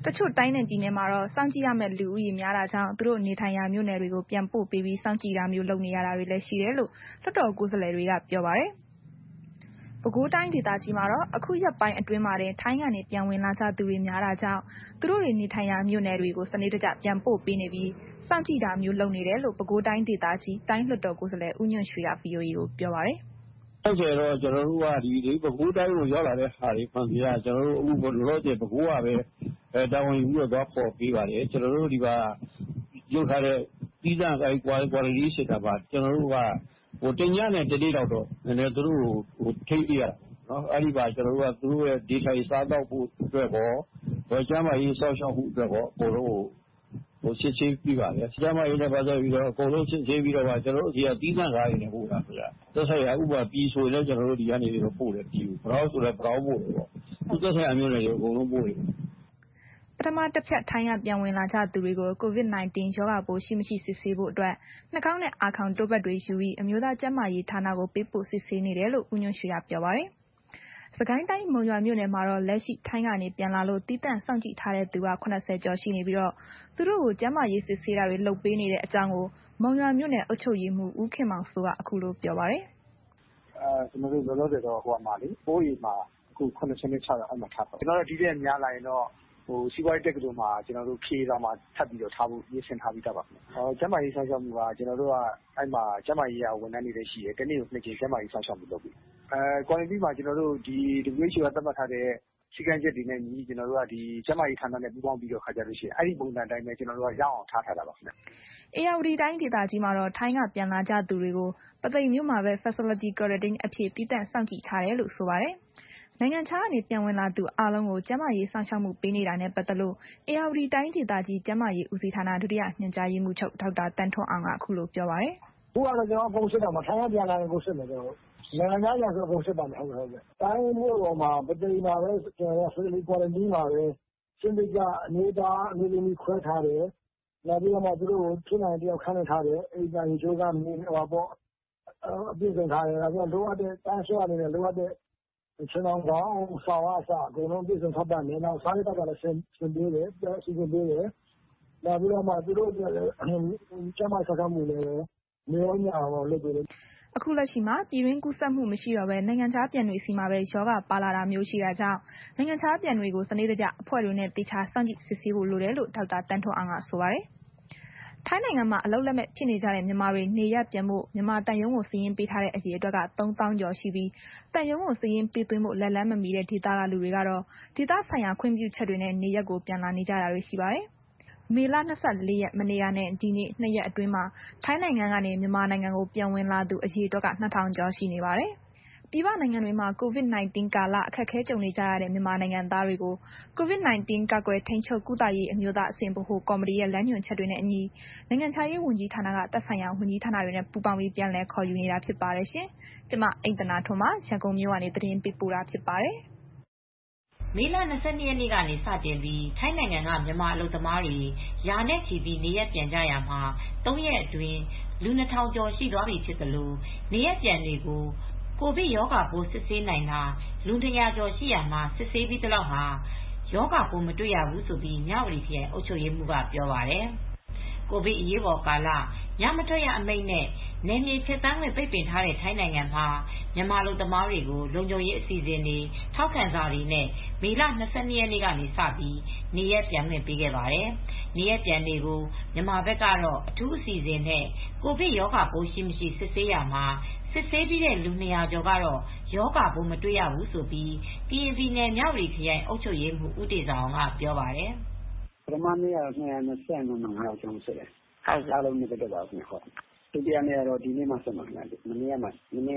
တချို့တိုင်းနဲ့ပြည်နယ်မှာတော့စောင့်ကြည့်ရမယ့်လူဦးရေများတာကြောင့်သူတို့နေထိုင်ရာမြို့နယ်တွေကိုပြန်ပို့ပေးပြီးစောင့်ကြည့်တာမျိုးလုပ်နေရတာတွေလည်းရှိတယ်လို့လွှတ်တော်ကိုယ်စားလှယ်တွေကပြောပါတယ်။ ပဲခူးတိုင်းဒေသကြီးမှာတော့အခုရက်ပိုင်းအတွင်းမှာတင်ထိုင်းကနေပြန်ဝင်လာကြသူတွေများတာကြောင့်သူတို့တွေနေထိုင်ရာမြို့နယ်တွေကိုစနစ်တကျပြန်ပို့ပေးနေပြီးစောင့်ကြည့်တာမျိုးလုပ်နေတယ်လို့ပဲခူးတိုင်းဒေသကြီးတိုင်းလွှတ်တော်ကိုယ်စားလှယ်ဦးညွန့်ရွှေက VOA ကိုပြောပါတယ်။ဟုတ်တယ်တော့ကျွန်တော်တို့ကဒီပဲခူးတိုင်းကိုရောက်လာတဲ့ဟာတွေမှန်ပြကျွန်တော်တို့အခုလောလောဆယ်ပဲခူးကပဲတာဝန်ယူပြီးတော့ခေါ်ပေးပါတယ်ကျွန်တော်တို့ဒီမှာရုပ်ထားတဲ့ပြီးသားquality center ပါကျွန်တော်တို့ကတညနဲ့တနေ့တော့နည်းနည်းသူတို့ကိုထိတ်ပြရနော်အဲ့ဒီပါကျွန်တော်တို့ကသူတို့ရဲ့ဒေတာစားတော့ဖို့အတွက်ပေါ့ကျမ်းမာရေးစောင့်ရှောက်မှုအတွက်ပေါ့အကုန်လုံးကိုစစ်ဆေးပြီးပါလေကျမ်းမာရေးနဲ့ပတ်သက်ပြီးတော့အကုန်လုံးစစ်ဆေးပြီးတော့ကျွန်တော်တို့ဒီကပြီးသားကားတွေနဲ့ပို့တာခင်ဗျသက်ဆိုင်ရာဥပမာပြည်ဆိုရင်လည်းကျွန်တော်တို့ဒီကနေပြီးတော့ပို့တယ်ပြည်ဘရောဆိုလည်းဘရောပို့တယ်ပေါ့သူသက်ဆိုင်ရာမျိုးတွေအကုန်လုံးပို့တယ်ပထမတစ်ဖြတ်ထိုင်းကပြန်ဝင်လာကြသူတွေကို COVID-19 ရောဂါပိုးရှိမရှိစစ်ဆေးဖို့အတွက်နှာခေါင်းနဲ့အာခေါင်တို့ပတ်တွေယူပြီးအမျိုးသားကျန်းမာရေးဌာနကိုပေးပို့စစ်ဆေးနေတယ်လို့ဦးညွန့်ရွှေကပြောပါတယ်။စကိုင်းတိုင်းမုံရွာမြို့နယ်မှာတော့လက်ရှိထိုင်းကနေပြန်လာလို့တီးတန့်စောင့်ကြည့်ထားတဲ့သူက80ကျော်ရှိနေပြီးတော့သူတို့ကိုကျန်းမာရေးစစ်ဆေးတာတွေလုပ်ပေးနေတဲ့အကြောင်းကိုမုံရွာမြို့နယ်အုပ်ချုပ်ရေးမှူးဦးခင်မောင်စိုးကအခုလိုပြောပါတယ်။ကျွန်တော်တို့လောလောဆယ်တော့ပိုးရီမှာအခု86ရောက်အဲ့မှာထားပါကျွန်တော်တို့ဒီတဲ့များလာရင်တော့စီးပွားရေးတက္ကသိုလ်မှာကျွန်တော်တို့ဖြေဆောင်မှာထပ်ပြီးတော့ထားဖို့ရေးဆင်ထားပြီးသားပါခင်ဗျ။ကျန်းမာရေးဆောင်ရှောက်မှုကကျွန်တော်တို့ကအဲ့မှာကျန်းမာရေးဝန်ထမ်းတွေလည်းရှိတယ်။တနေ့ကို2ကြိမ်ကျန်းမာရေးဆောင်ရှောက်မှုလုပ်ပြီးquarantine မှာကျွန်တော်တို့ဒီ WHO ကသတ်မှတ်ထားတဲ့စည်းကမ်းချက်တွေနဲ့ညီကျွန်တော်တို့ကဒီကျန်းမာရေးဌာနနဲ့ပူးပေါင်းပြီးတော့ခါကြလို့ရှိရင်အဲ့ဒီပုံစံတိုင်းပဲကျွန်တော်တို့ကရအောင်ထားထားတာပါခင်ဗျ။ဧရာဝတီတိုင်းဒေသကြီးမှာတော့ထိုင်းကပြန်လာကြသူတွေကိုပသိမ်မြို့မှာပဲ Facility Quarantine အဖြစ်တီးတန့်စောင့်ကြည့်ထားတယ်လို့ဆိုပါတယ်။နိုင်ငံခြားကနေပြန်ဝင်လာသူအားလုံးကိုကျန်းမာရေးစောင့်ရှောက်မှုပေးနေတာနဲ့ပတ်သက်လို့ဧရာဝတီတိုင်းဒေသကြီးကျန်းမာရေးဦးစီးဌာနဒုတိယညွှန်ကြားရေးမှူးချုပ်ဒေါက်တာတန်းထွန်းအောင်ကအခုလိုပြောပါတယ်။အခုကတော့ကျွန်တော်အကုန်စစ်တာမှာထိုင်းကပြန်လာရင်ကိုစစ်မယ်ကျွန်တော်နိုင်ငံခြားရောက်ဆိုအကုန်စစ်ပါမယ်ဟုတ်ကဲ့။တိုင်းမြို့ပေါ်မှာပသိမ်မှာပဲကျွန်တော် Facility Quarantine မှာပဲစင်တိကအမျိုးသားအမျိုးသမီးခွဲထားတယ်။နောက်ပြီးတော့သူတို့ကိုဖြစ်နိုင်တယောက်ခန့်ထားတယ်။အိမ်ပြန်ချိုးကနေပေါ့အပြည့်စုံထားတယ်။ဒါပြောလိုအပ်တဲ့တန်းဆွဲအနေနဲ့လိုအပ်တဲ့ခြေထောက်ကောင်ဆောင်အစအကုန်လုံးပြည့်စုံထောက်ပံ့နေနောက်စားရတဲ့ကလည်းဆင်ပေးတယ်အစီအစဉ်ပေးတယ်နောက်ပြီးတော့မှသူတို့ကျန်းမာရေးစောင့်ရှောက်မှုလည်းနေရောညအောင်လုပ်ပေးတယ်အခုလက်ရှိမှာပြည်တွင်းကူးစက်မှုမရှိတော့ဘဲနိုင်ငံခြားပြန်တွေစီမှာပဲယောဂပါလာတာမျိုးရှိတာကြောင့်နိုင်ငံခြားပြန်တွေကိုစနစ်တကျအဖွဲ့တွေနဲ့တေချာစောင့်ကြည့်စစ်ဆေးဖို့လိုတယ်လို့ဒေါက်တာတန်းထွန်းအောင်ကဆိုပါတယ်ထိုင်းနိုင်ငံမှာအလုပ်လက်မဲ့ဖြစ်နေကြတဲ့မြန်မာတွေနေရပ်ပြန်ဖို့မြန်မာတန်ယုံကိုစာရင်းပေးထားတဲ့အရေအတွက်က3000ကျော်ရှိပြီးတန်ယုံကိုစာရင်းပေးသွင်းဖို့လက်လန်းမမီတဲ့ဒေသကလူတွေကတော့ဒေသဆိုင်ရာခွင့်ပြုချက်တွေနဲ့နေရပ်ကိုပြန်လာနေကြတာတွေရှိပါတယ်။မေလ24ရက်မနေ့ကနဲ့ဒီနေ့2ရက်အတွင်းမှာထိုင်းနိုင်ငံကနေမြန်မာနိုင်ငံကိုပြန်ဝင်လာသူအရေအတွက်က2000ကျော်ရှိနေပါတယ်။ပြည်ပနိုင်ငံတွေမှာ COVID-19 ကာလအခက်အခဲကြုံနေကြရတဲ့မြန်မာနိုင်ငံသားတွေကို COVID-19 ကာကွယ်ထိန်းချုပ်ကုသရေးအမျိုးသားအဆင့်ဗဟိုကော်မတီရဲ့လမ်းညွှန်ချက်တွေနဲ့အညီနိုင်ငံခြားရေးဝန်ကြီးဌာနကသက်ဆိုင်ရာဝန်ကြီးဌာနတွေနဲ့ပူးပေါင်းပြီးပြန်လည်ခေါ်ယူနေတာဖြစ်ပါတယ်ရှင်။ကျွန်မအိမ့်သနာထွန်းပါရန်ကုန်မြို့ကနေသတင်းပေးပို့တာဖြစ်ပါတယ်။မေလ22ရက်နေ့ကနေစတင်ပြီးထိုင်းနိုင်ငံကမြန်မာအလုပ်သမားတွေရာနဲ့ချီပြီးနေရပ်ပြန်ကြရမှာ3ရက်အတွင်းလူ2000ကျော်ရှိသွားပြီဖြစ်သလိုနေရပ်ပြန်တွေကိုကိုဗစ်ရောဂါပိုးစစ်ဆေးနိုင်တာလူ200ကျော်ရှိရာမှာစစ်ဆေးပြီးတလောက်ဟာရောဂါပိုးမတွေ့ရဘူးဆိုပြီးမြဝတီခရိုင်အုပ်ချုပ်ရေးမှူးကပြောပါတယ်။ကိုဗစ်အရေးပေါ်ကာလညမထွက်ရအမိန့်နဲ့နယ်မြေဖြတ်သန်းခွင့်ပိတ်ပင်ထားတဲ့ထိုင်းနိုင်ငံမှာမြန်မာလူသမားတွေကိုလုံခြုံရေးအစီအစဉ်တွေထောက်ခံစာတွေနဲ့မေလ22ရက်နေ့ကနေစပြီးနေရပ်ပြန်ခွင့်ပေးခဲ့ပါတယ်။နေရပ်ပြန်တွေကိုမြန်မာဘက်ကတော့အထူးအစီအစဉ်နဲ့ကိုဗစ်ရောဂါပိုးရှိမရှိစစ်ဆေးရမှာစစ်ဆေးပြီးတဲ့လူ200ကျော်ကတော့ရောဂါပိုးမတွေ့ရဘူးဆိုပြီးကရင်ပြည်နယ်မြဝတီခရိုင်အုပ်ချုပ်ရေးမှူးဦးတေဇာအောင်ကပြောပါတယ်။ပထမနေ့ကတော့225ယောက်ကျော်စစ်တယ်။အားလုံးနဲ့တက်ပါဘူးဟုတ်။ဒုတိယနေ့ကတော့ဒီနေ့မှဆက်မှာခင်ဗျ။မနေ့ကမှ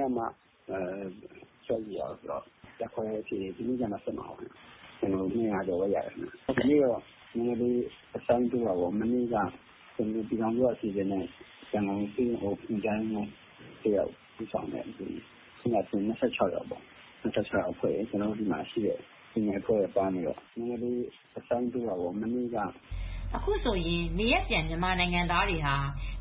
ဆောက်ရအောင်ဆိုတော့တက်ခွဲဖြစ်ဒီနေ့ကျမှဆက်မှာဟုတ်။ကျွန်တော်200ကျော်ပဲရတယ်ခင်ဗျ။ဒီနေ့တော့နည်းနည်းလေးအဆိုင်တူပါဘောမနေ့ကကျွန်တော်ဒီကောင်ကအစီအစဉ်နဲ့ကျွန်တော်ပြင်ဟိုပြန်ကြမ်းတယောက်ဒီဆောင်တယ်ဒီ26ရောက်ပေါ့26အဖွဲ့ကျွန်တော်ဒီမှာရှိတဲ့ဒီနေ့အဖွဲ့ပါနေတော့နည်းနည်းလေးအဆိုင်တူပါဘောမနေ့ကအခုဆိုရင်နေရပြန်မြန်မာနိုင်ငံသားတွေဟာ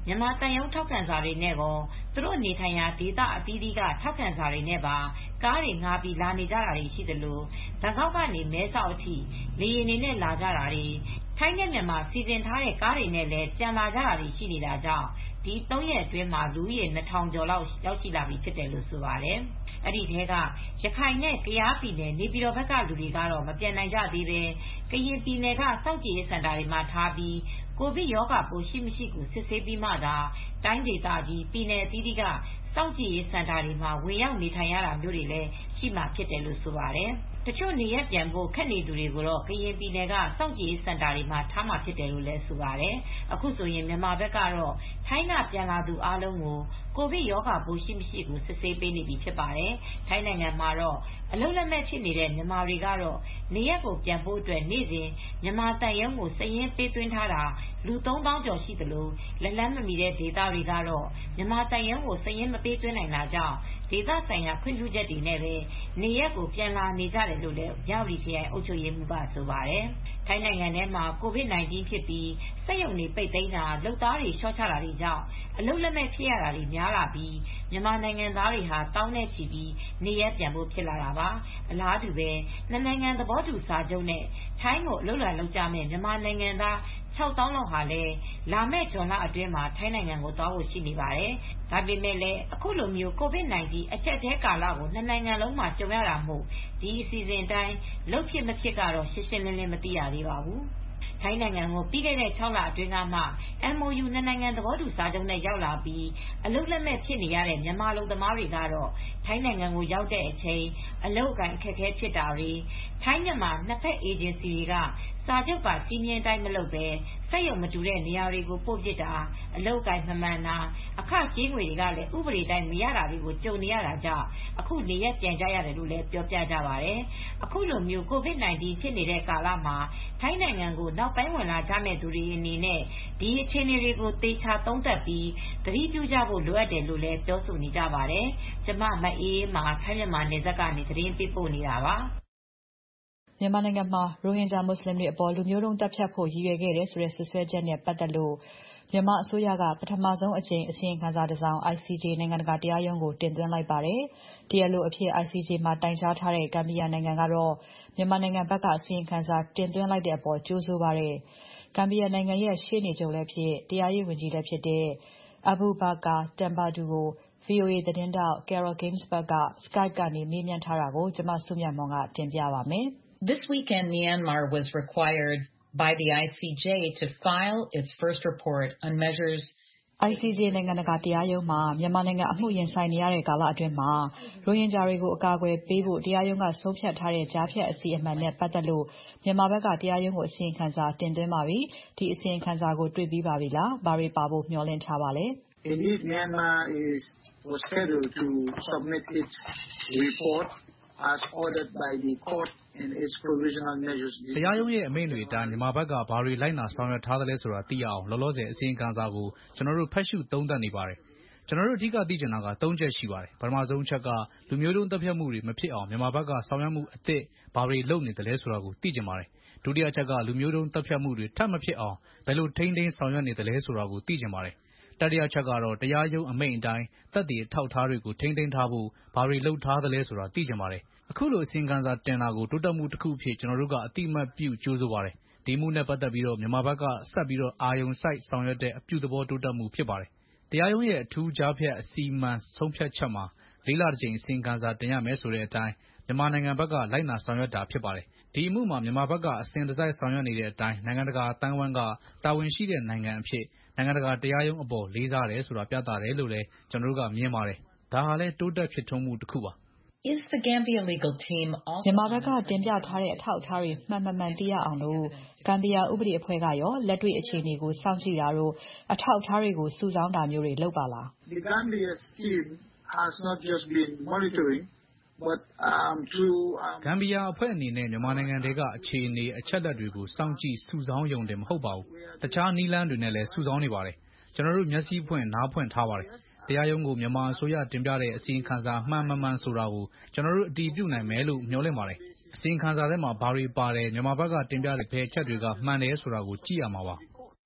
မြန်မာသံရုံးထောက်ခံစာတွေနဲ့ကောသူတို့နေထိုင်ရာဒေသအသီးသီးကထောက်ခံစာတွေနဲ့ပါကားတွေငှားပြီးလာနေကြတာတွေရှိသလိုဘန်ကောက်ကနေမဲဆောက်အထိလေယာဉ်တွေနဲ့လာကြတာတွေထိုင်းနဲ့မြန်မာစီစဉ်ထားတဲ့ကားတွေနဲ့လည်းပြန်လာကြတာတွေရှိနေတာကြောင့်ဒီ3ရက်အတွင်းမှာလူဦးရေ2000ကျော်လောက်ရောက်ရှိလာပြီဖြစ်တယ်လို့ဆိုပါတယ်။အဲ့ဒီထဲကရခိုင်နဲ့ကယားပြည်နယ်နေပြည်တော်ဘက်ကလူတွေကတော့မပြန်နိုင်ကြသေးပဲကရင်ပြည်နယ်ကစောင့်ကြည့်ရေးစင်တာတွေမှာထားပြီးကိုဗစ်ရောဂါပိုးရှိမရှိကိုစစ်ဆေးပြီးမှသာတိုင်းဒေသကြီးပြည်နယ်အသီးသီးကစောင့်ကြည့်ရေးစင်တာတွေမှာဝင်ရောက်နေထိုင်ရတာမျိုးတွေလည်းရှိမှဖြစ်တယ်လို့ဆိုပါတယ်။တချို့နေရက်ပြန်ဖို့ခက်နေသူတွေကိုတော့ကရင်ပြည်နယ်ကစောင့်ကြည့်ရေးစင်တာတွေမှာထားမှာဖြစ်တယ်လို့လည်းဆိုပါတယ်။အခုဆိုရင်မြန်မာဘက်ကတော့ထိုင်းကပြန်လာသူအားလုံးကိုကိုဗစ်ရောဂါပိုးရှိမရှိကိုစစ်ဆေးပေးနေပြီဖြစ်ပါတယ်။ထိုင်းနိုင်ငံမှာတော့အလုပ်လက်မဲ့ဖြစ်နေတဲ့မြန်မာတွေကတော့နေရက်ကိုပြန်ဖို့အတွက်နေ့စဉ်မြန်မာတန်ရုံးကိုစည်ရင်းပေးသွင်းထားတာလူ3000ကျော်ရှိသလိုလက်လန်းမမီတဲ့ဒေသတွေကတော့မြန်မာတန်ရုံးကိုစည်ရင်းမပေးသွင်းနိုင်တာကြောင့်ဒေသဆိုင်ရာခွင့်ပြုချက်တွေနဲ့ပဲနေရက်ကိုပြန်လာနေကြတယ်လို့လည်းရဝတီခရိုင်အုပ်ချုပ်ရေးမှူးကဆိုပါတယ်။ထိုင်းနိုင်ငံထဲမှာ COVID-19 ဖြစ်ပြီးစက်ရုံတွေပိတ်သိမ်းတာလုပ်သားတွေလျှော့ချတာတွေကြောင့်အလုပ်လက်မဲ့ဖြစ်ရတာတွေများလာပြီးမြန်မာနိုင်ငံသားတွေဟာတောင်းနဲ့ချီပြီးနေရက်ပြန်ဖို့ဖြစ်လာတာပါ။အလားတူပဲနှစ်နိုင်ငံသဘောတူစာချုပ်နဲ့ထိုင်းကိုအလုပ်လာလုပ်ကြမဲ့မြန်မာနိုင်ငံသား6000လောက်ဟာလည်းလာမဲ့ဇွန်လအတွင်းမှာထိုင်းနိုင်ငံကိုသွားဖို့ရှိနေပါတယ်။ဒါပေမဲ့လည်းအခုလိုမျိုး COVID-19 အကျပ်တဲကာလကိုနှစ်နိုင်ငံလုံးမှာကြုံရတာမို့ဒီအစီအစဉ်တိုင်းလုပ်ဖြစ်မဖြစ်ကတော့ရှင်းရှင်းလင်းလင်းမသိရသေးပါဘူး။ထိုင်းနိုင်ငံကိုပြီးခဲ့တဲ့6လအတွင်းကမှ MOU နှစ်နိုင်ငံသဘောတူစာချုပ်နဲ့ရောက်လာပြီးအလုပ်လက်မဲ့ဖြစ်နေရတဲ့မြန်မာလူသမားတွေကတော့ထိုင်းနိုင်ငံကိုရောက်တဲ့အချိန်အလုပ်အကိုင်အခက်အခဲဖြစ်တာတွေထိုင်းမြန်မာနှစ်ဖက်အေဂျင်စီတွေကစာချုပ်ပါစီးမြင်တိုင်းမလုပ်ပဲစက်ရုံမတူတဲ့နေရာတွေကိုပို့ပစ်တာအလုပ်အကိုင်မမှန်တာအခကြေးငွေတွေကလည်းဥပဒေတိုင်းမရတာတွေကိုကြုံနေရတာကြောင့်အခုနေရက်ပြန်ကြရတယ်လို့လည်းပြောပြကြပါတယ်။အခုလိုမျိုး COVID-19 ဖြစ်နေတဲ့ကာလမှာထိုင်းနိုင်ငံကိုနောက်ပိုင်းဝင်လာကြမဲ့သူတွေအနေနဲ့ဒီအခြေအနေတွေကိုသေချာသုံးသပ်ပြီးသတိပြုကြဖို့လိုအပ်တယ်လို့လည်းပြောဆိုနေကြပါတယ်။ကျမမအေးမှာထိုင်းမြန်မာနယ်စပ်ကနေသတင်းပေးပို့နေတာပါ။မြန်မာနိုင်ငံမှာရိုဟင်ဂျာမွတ်စလင်တွေအပေါ်လူမျိုးတုံးတပ်ဖြတ်ဖို့ရည်ရွယ်ခဲ့တယ်ဆိုတဲ့စွပ်စွဲချက်နဲ့ပတ်သက်လို့မြန်မာအစိုးရကပထမဆုံးအကြိမ်အစီရင်ခံစာတစ်စောင် ICJ နိုင်ငံတကာတရားရုံးကိုတင်သွင်းလိုက်ပါတယ်။တရားလိုအဖြစ် ICJ မှာတိုင်ကြားထားတဲ့ဂမ်ဘီယာနိုင်ငံကတော့မြန်မာနိုင်ငံဘက်ကအစီရင်ခံစာတင်သွင်းလိုက်တဲ့အပေါ်ကြိုဆိုပါတယ်။ဂမ်ဘီယာနိုင်ငံရဲ့ရှေ့နေချုပ်လည်းဖြစ်တရားရေးဝန်ကြီးလည်းဖြစ်တဲ့ Abubacarr Tambadou ကို VOA သတင်းထောက် Carol Gainsbourg က Skype ကနေမေးမြန်းထားတာကိုကျမစုမြတ်မွန်ကတင်ပြပါမယ်။ This weekend, Myanmar was required by the ICJ to file its first report on measures ICJ နိုင်ငံတကာတရားရုံးမှာမြန်မာနိုင်ငံအမှုရင်ဆိုင်နေရတဲ့ကာလအတွင်းမှာရိုဟင်ဂျာတွေကိုအကာအကွယ်ပေးဖို့တရားရုံးကဆုံးဖြတ်ထားတဲ့ကြားဖြတ်အစီအမံနဲ့ပတ်သက်လို့မြန်မာဘက်ကတရားရုံးကိုအစီရင်ခံစာတင်သွင်းပါပြီ။ဒီအစီရင်ခံစာကိုတွေ့ပြီးပါပြီလား။ဘာတွေပါဖို့မျှော်လင့်ထားပါလဲ။ Indeed, Myanmar was scheduled to submit its report as ordered by the court in its provisional measures. တရားရုံးရဲ့အမိန့်တွေအတိုင်းမြန်မာဘက်ကဘာတွေလိုက်နာဆောင်ရွက်ထားသလဲဆိုတာသိရအောင်လောလောဆယ်အစီရင်ခံစာကိုကျွန်တော်တို့ဖတ်ရှုသုံးသပ်နေပါတယ်။ကျွန်တော်တို့အဓိကသိချင်တာက3ချက်ရှိပါတယ်။ပထမဆုံးချက်ကလူမျိုးတုံးတပ်ဖြတ်မှုတွေမဖြစ်အောင်မြန်မာဘက်ကဆောင်ရွက်မှုအသစ်ဘာတွေလုပ်နေသလဲဆိုတာကိုသိချင်ပါတယ်။ဒုတိယချက်ကလူမျိုးတုံးတပ်ဖြတ်မှုတွေထပ်မဖြစ်အောင်ဘယ်လိုထိန်းသိမ်းဆောင်ရွက်နေသလဲဆိုတာကိုသိချင်ပါတယ်။တတိယချက်ကတော့တရားရုံးအမိန့်အတိုင်းသက်သေအထောက်အထားတွေကိုထိန်းသိမ်းထားဖို့ဘာတွေလုပ်ထားသလဲဆိုတာသိချင်ပါတယ်။အခုလိုအစီရင်ခံစာတင်တာကိုတိုးတက်မှုတစ်ခုအဖြစ်ကျွန်တော်တို့ကအတိအမှတ်ပြုကြိုးဆိုပါတယ်။ဒီမှုနဲ့ပတ်သက်ပြီးတော့မြန်မာဘက်ကဆက်ပြီးတော့အာရုံစိုက်ဆောင်ရွက်တဲ့အပြုသဘောတိုးတက်မှုဖြစ်ပါတယ်။တရားရုံးရဲ့အထူးကြားဖြတ်အစီအမံဆုံးဖြတ်ချက်မှာ၄လတစ်ကြိမ်အစီရင်ခံစာတင်ရမယ်ဆိုတဲ့အတိုင်းမြန်မာနိုင်ငံဘက်ကလိုက်နာဆောင်ရွက်တာဖြစ်ပါတယ်။ဒီအမှုမှာမြန်မာဘက်ကအစဉ်တစိုက်ဆောင်ရွက်နေတဲ့အတိုင်းနိုင်ငံတကာအသိုင်းအဝိုင်းကတာဝန်ရှိတဲ့နိုင်ငံအဖြစ်နိုင်ငံတကာတရားရုံးအပေါ်လေးစားတယ်ဆိုတာပြသတယ်လို့လည်းကျွန်တော်တို့ကမြင်ပါတယ်။ဒါဟာလည်းတိုးတက်ဖြစ်ထွန်းမှုတစ်ခုပါ။ Is the Gambia legal team also မြန်မာဘက်ကတင်ပြထားတဲ့အထောက်အထားတွေမှန်သိရအောင်လို့ဂမ်ဘီယာဥပဒေအဖွဲ့ကရောလက်တွေ့အခြေအနေကိုစောင့်ကြည့်တာတို့အထောက်အထားတွေကိုစုဆောင်းတာမျိုးတွေလုပ်ပါလား The Gambia's team has not just been monitoring but through ဂမ်ဘီယာအဖွဲ့အနေနဲ့မြန်မာနိုင်ငံတွေကအခြေအနေအချက်အလက်တွေကိုစောင့်ကြည့်စုဆောင်းရုံတင်မဟုတ်ပါဘူး။တခြားနည်းလမ်းတွေနဲ့လည်းစုဆောင်းနေပါတယ်။ကျွန်တော်တို့မျက်စိဖွင့်နားဖွင့်ထားပါတယ်။တရားရုံးကိုမြန်မာအစိုးရတင်ပြတဲ့အစီရင်ခံစာမှန်မှန်ဆိုတာကိုကျွန်တော်တို့အတည်ပြုနိုင်မယ်လို့မျှော်လင့်ပါတယ်။အစီရင်ခံစာထဲမှာဘာတွေပါတယ်မြန်မာဘက်ကတင်ပြတဲ့ဘယ်ချက်တွေကမှန်တယ်ဆိုတာကိုကြည့်ရမှာပါ။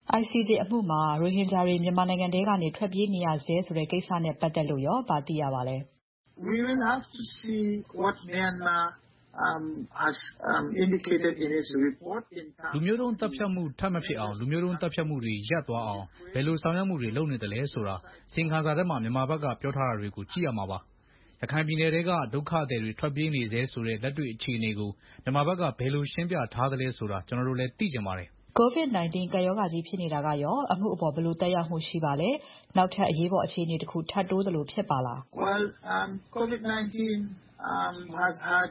ICJ အမှုမှာရိုဟင်ဂျာတွေမြန်မာနိုင်ငံထဲကနေထွက်ပြေးနေရဆဲဆိုတဲ့ကိစ္စနဲ့ပတ်သက်လို့ရောဗာသိရပါလဲ We will have to see what Myanmar has indicated in its report in terms လူမျိုးတုံးတပ်ဖြတ်မှုထပ်မဖြစ်အောင်လူမျိုးတုံးတပ်ဖြတ်မှုတွေရပ်သွားအောင်ဘယ်လိုဆောင်ရွက်မှုတွေလုပ်နေသလဲဆိုတာစင်ခါစာထဲမှာမြန်မာဘက်ကပြောထားတာတွေကိုကြည့်ရမှာပါရခိုင်ပြည်နယ်တွေကဒုက္ခသည်တွေထွက်ပြေးနေစေဆိုတဲ့လက်တွေ့အခြေအနေကိုမြန်မာဘက်ကဘယ်လိုရှင်းပြထားသလဲဆိုတာကျွန်တော်တို့လည်းသိကြပါတယ် COVID-19 ကပ်ရောဂါကြီးဖြစ်နေတာကရောအမှုအပေါ်ဘယ်လိုသက်ရောက်မှုရှိပါလဲနောက်ထပ်အရေးပေါ်အခြေအနေတစ်ခုထပ်တိုးသလိုဖြစ်ပါလား Well, COVID-19 has had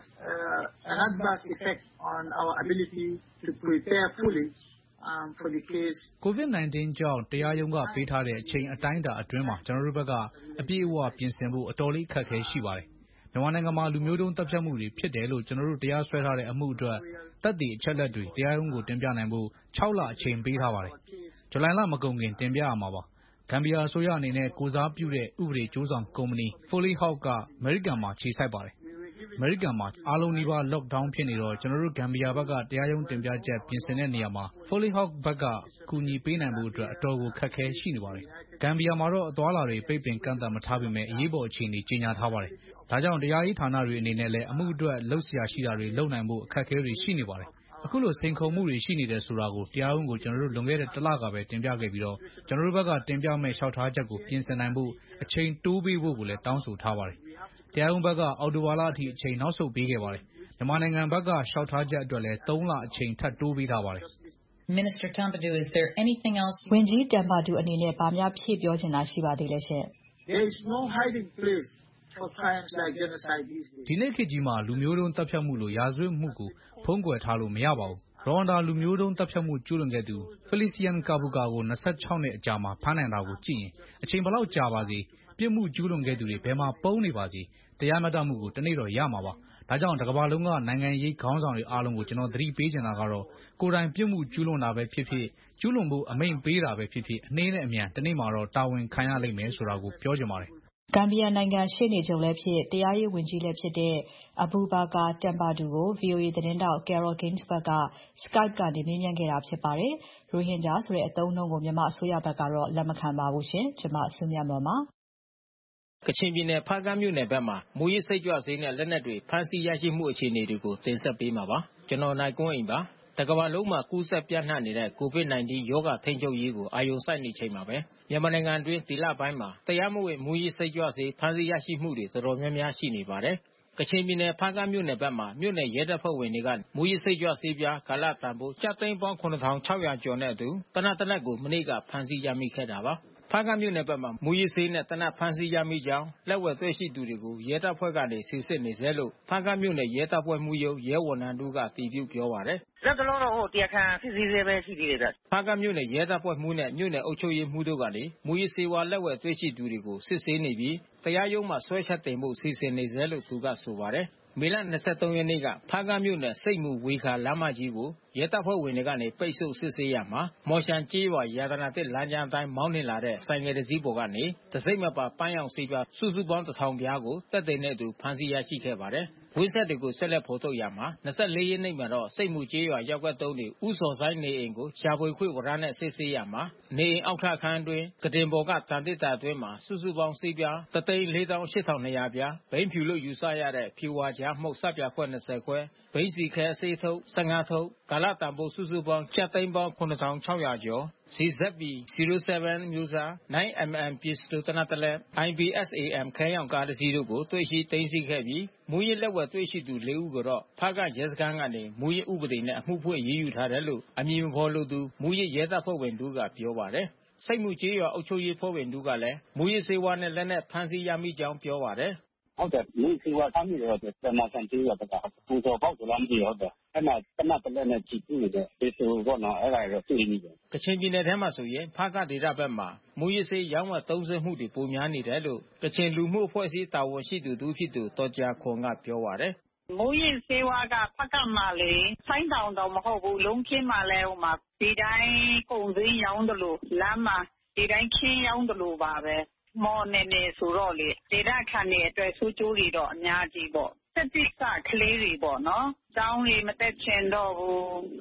an adverse effect on our ability to prepare fully for the case COVID-19 ကြောင့်တရားရုံးကပေးထားတဲ့အချိန်အတိုင်းအတာအတွင်းမှာကျွန်တော်တို့ဘက်ကအပြည့်အဝပြင်ဆင်ဖို့အတော်လေးခက်ခဲရှိပါတယ်မြန်မာနိုင်ငံမှာလူမျိုးတုံးတပ်ဖြတ်မှုတွေဖြစ်တယ်လို့ကျွန်တော်တို့တရားစွဲထားတဲ့အမှုအတွက်တပ်တွေအချက်လက်တွေတရားရုံးကိုတင်ပြနိုင်ဖို့6လအချိန်ပေးထားပါတယ်ဇူလိုင်လမကုန်ခင်တင်ပြရမှာပါဂမ်ဘီယာအစိုးရအနေနဲ့ကိုစားပြုတဲ့ဥပဒေကြိုးဆောင်ကုမ္ပဏီ Foley Hawk ကအမေရိကန်မှာခြေစိုက်ပါတယ်အမေရိကန်မှာအားလုံးနီးပါး lockdown ဖြစ်နေတော့ကျွန်တော်တို့ဂမ်ဘီယာဘက်ကတရားရုံးတင်ပြချက်ပြင်ဆင်တဲ့နေရာမှာ Foley Hawk ဘက်ကကူညီပေးနိုင်ဖို့အတွက်အတော်ကိုခက်ခဲရှိနေပါတယ်ဂမ်ဘီယာမှာတော့အသွားအလာတွေပိတ်ပင်ကန့်သတ်မထားပေမဲ့အရေးပေါ်အခြေအနေကြေညာထားပါတယ်ဒါကြောင့်တရားရေးဌာနတွေအနေနဲ့လည်းအမှုအတွက်လှုပ်ရှားရှိတာတွေလုပ်နိုင်ဖို့အခက်အခဲတွေရှိနေပါတယ်အခုလိုစိန်ခေါ်မှုတွေရှိနေတယ်ဆိုတာကိုတရားရုံးကိုကျွန်တော်တို့လွန်ခဲ့တဲ့တစ်လကပဲတင်ပြခဲ့ပြီးတော့ကျွန်တော်တို့ဘက်ကတင်ပြမဲ့လျှောက်ထားချက်ကိုပြင်ဆင်နိုင်ဖို့အချိန်တိုးပေးဖို့ကိုလည်းတောင်းဆိုထားပါတယ်တရားရုံးဘက်ကအော်တိုဝါလာအထိအချိန်နောက်ဆုတ်ပေးခဲ့ပါတယ်မြန်မာနိုင်ငံဘက်ကလျှောက်ထားချက်အတွက်လည်း3လအချိန်ထပ်တိုးပေးထားပါတယ် Minister Tambadou, is there anything else ဝန်ကြီးတမ်ဘာဒူအနေနဲ့ဗာများဖြည့်ပြောချင်တာရှိပါသေးလဲရှင် There is no hiding place for crimes like genocide these days ဒီနေ့ခေတ်ကြီးမှာလူမျိုးတုံးတပ်ဖြတ်မှုလို့ရာဇဝတ်မှုကိုဖုံးကွယ်ထားလို့မရပါဘူးရဝမ်ဒါလူမျိုးတုံးတပ်ဖြတ်မှုကျူးလွန်ခဲ့သူ Felician Kabuga ကို26နှစ်အကြာမှာဖမ်းနိုင်တာကိုကြည့်ရင်အချိန်ဘယ်လောက်ကြာပါစေပြစ်မှုကျူးလွန်ခဲ့သူတွေဘယ်မှာပုန်းနေပါစေတရားမျှတမှုကိုတနေ့တော့ရမှာပါဒါကြောင့်တစ်ကမ္ဘာလုံးကနိုင်ငံရေးခေါင်းဆောင်တွေအားလုံးကိုကျွန်တော်သတိပေးချင်တာကတော့ကိုယ်တိုင်ပြစ်မှုကျူးလွန်တာပဲဖြစ်ဖြစ်ကျူးလွန်ဖို့အမိန့်ပေးတာပဲဖြစ်ဖြစ်အနည်းနဲ့အမြန်တနေ့မှာတော့တာဝန်ခံရလိမ့်မယ်ဆိုတာကိုပြောချင်ပါတယ်ဂမ်ဘီယာနိုင်ငံရှေ့နေချုပ်လည်းဖြစ်တရားရေးဝန်ကြီးလည်းဖြစ်တဲ့အဘူဘာကာတမ်ဘာဒူကို VOA သတင်းတောက် Carol Ginsberg က Skype ကနေမေးမြန်းခဲ့တာဖြစ်ပါတယ်။ရိုဟင်ဂျာဆိုတဲ့အသုံးအနှုန်းကိုမြန်မာအစိုးရဘက်ကတော့လက်မခံပါဘူးရှင်။ကျွန်မစုမြတ်မော်ပါကချင်ပြည်နယ်ဖားကန့်မြို့နယ်ဘက်မှာမူရေးစိတ်ကြွဆေးနဲ့လက်နက်တွေဖမ်းဆီးရရှိမှုအခြေအနေတွေကိုတင်ဆက်ပေးမှာပါကျွန်တော်နိုင်ကွန်းအိမ်ပါတကမ္ဘာလုံးမှာကူးစက်ပြန့်နှံ့နေတဲ့ COVID-19 ရောဂါထိန်းချုပ်ရေးကိုအာရုံစိုက်နေချိန်မှာပဲမြန်မာနိုင်ငံအတွင်းဒီလပိုင်းမှာတရားမဝင်မူရေးစိတ်ကြွဆေးဖမ်းဆီးရရှိမှုတွေတော်တော်များများရှိနေပါတယ်ကချင်ပြည်နယ်ဖားကန့်မြို့နယ်ဘက်မှာမြို့နယ်ရဲတပ်ဖွဲ့ဝင်တွေကမူရေးစိတ်ကြွဆေးပြားကာလတန်ဖိုးကျပ်သိန်းပေါင်း 9600 ကျော်နဲ့အတူတနက်ကိုမနေ့ကဖမ်းဆီးရမိခဲ့တာပါဖားကန့်မြို့နယ်ဘက်မှာမူရေးဆေးနဲ့တနက်ဖမ်းဆီးရမိကြောင်းလက်ဝယ်သွေးရှိသူတွေကိုရဲတပ်ဖွဲ့ကနေစစ်ဆေးနေစေလို့ဖားကန့်မြို့နယ်ရဲတပ်ဖွဲ့မှူးရုံးရဲဝန်ထမ်းတို့ကတည်ပြုပြောပါတယ်လက်တလုံးတော့တရားခံစစ်ဆေးစေပဲရှိသေးတယ်ဗျဖားကန့်မြို့နယ်ရဲတပ်ဖွဲ့မှူးနဲ့မြို့နယ်အုပ်ချုပ်ရေးမှူးတို့ကနေမူရေးဆေးဝါးလက်ဝယ်သွေးရှိသူတွေကိုစစ်ဆေးနေပြီးတရားရုံးမှာဆွဲချက်တင်ဖို့စီစဉ်နေစေလို့သူကဆိုပါတယ်မေလ23ရက်နေ့ကဖားကန့်မြို့နယ်စိတ်မူဝေခါလမ်းမကြီးကိုရဲတပ်ဖွဲ့ဝင်တွေကနေပိတ်ဆို့စစ်ဆေးရမှာမော်ရှန်ကျေးရွာရာသနာတစ်လမ်းကြားတိုင်းမောင်းနှင်လာတဲ့ဆိုင်ငယ်တစ်စီးပေါ်ကနေတစိမ့်မပါပန်းရောင်ဆေးပြားစုစုပေါင်း1000ပြားကိုတပ်သိမ်းနဲ့အတူဖမ်းဆီးရရှိခဲ့ပါတယ်ဝင်းဆက်တွေကိုဆက်လက်ဖော်ထုတ်ရမှာ24ရက်နေ့မှာတော့စိတ်မူကျေးရွာရောက်ကွက်3တွေဥစော်ဆိုင်နေအိမ်ကိုရှာဖွေခွင့်ဝရမ်းနဲ့စစ်ဆေးရမှာနေအိမ်အောက်ထအခန်းအတွင်းကတင်ပေါ်ကတန်တစ်တာအတွင်းမှာစုစုပေါင်းဆေးပြား3,48,200ပြားဘိန်းဖြူလို့ယူဆရတဲ့ဖြူဝါကြားမှုတ်စပြခွက်20ခွက်ဘိန်းစီခဲအစေးထုတ်15ထုတ်ကာလတန်ဖိုးစုစုပေါင်းကျပ်သိန်းပေါင်း 9,600 ကျော်CZB 07မျိုးစား 9mm ပစ္စတိုတနတ်တလက် IBSAM ခဲရောင်ကားတစ်စီးတို့ကိုတွေ့ရှိသိမ်းဆည်းခဲ့ပြီးမူရစ်လက်ဝယ်တွေ့ရှိသူ4ဦးကိုတော့ဖားကရဲစခန်းကနေမူရစ်ဥပဒေနဲ့အမှုဖွင့်ရေးယူထားတယ်လို့အမည်မဖော်လိုသူမူရစ်ရဲတပ်ဖွဲ့ဝင်တို့ကပြောပါတယ်စိတ်မှုကျေးရွာအုပ်ချုပ်ရေးဖွဲ့ဝင်တို့ကလည်းမူရစ်စေဝါနဲ့လက်နက်ဖမ်းဆီးရမိကြောင်းပြောပါတယ်ဟုတ်တယ်မူရစ်စေဝါဖမ်းမိတယ်ဟုတ်တယ်မော်ရှန်ကျေးရွာတကပူဇော်ပေါက်ဆိုလားမသိဟုတ်တယ်အဲ့မှာတနတ်တလက်နဲ့ကြည့်ကြည့်နေတယ်ဒီဆိုတော့နော်အဲ့ဒါတော့သိနေတယ်ကချင်ပြည်နယ်ထဲမှာဆိုရင်ဖားကဒေသဘက်မှာမူရစ်စေးရောင်းဝယ်သုံးစွဲမှုတွေပိုများနေတယ်လို့ကချင်လူမှုအဖွဲ့အစည်းတာဝန်ရှိသူတို့ဖြစ်သူတော်ကြာခွန်ကပြောပါတယ်မူရစ်စေဝါကဖက်ကမှလေဆိုင်းတောင်တော့မဟုတ်ဘူးလုံးခင်းမှလဲဟိုမှာဒီတိုင်းကုန်စည်ရောင်းတယ်လို့လမ်းမှာဒီတိုင်းခင်းရောင်းတယ်လို့ပါပဲမော်နေဆိုတော့လေဒေတာခံနေအတွက်ဆိုးကျိုးတွေတော့အများကြီးပေါ့စက်တိကကလေးတွေပေါ့နော်ကျောင်းတွေမတက်ချင်တော့ဘူး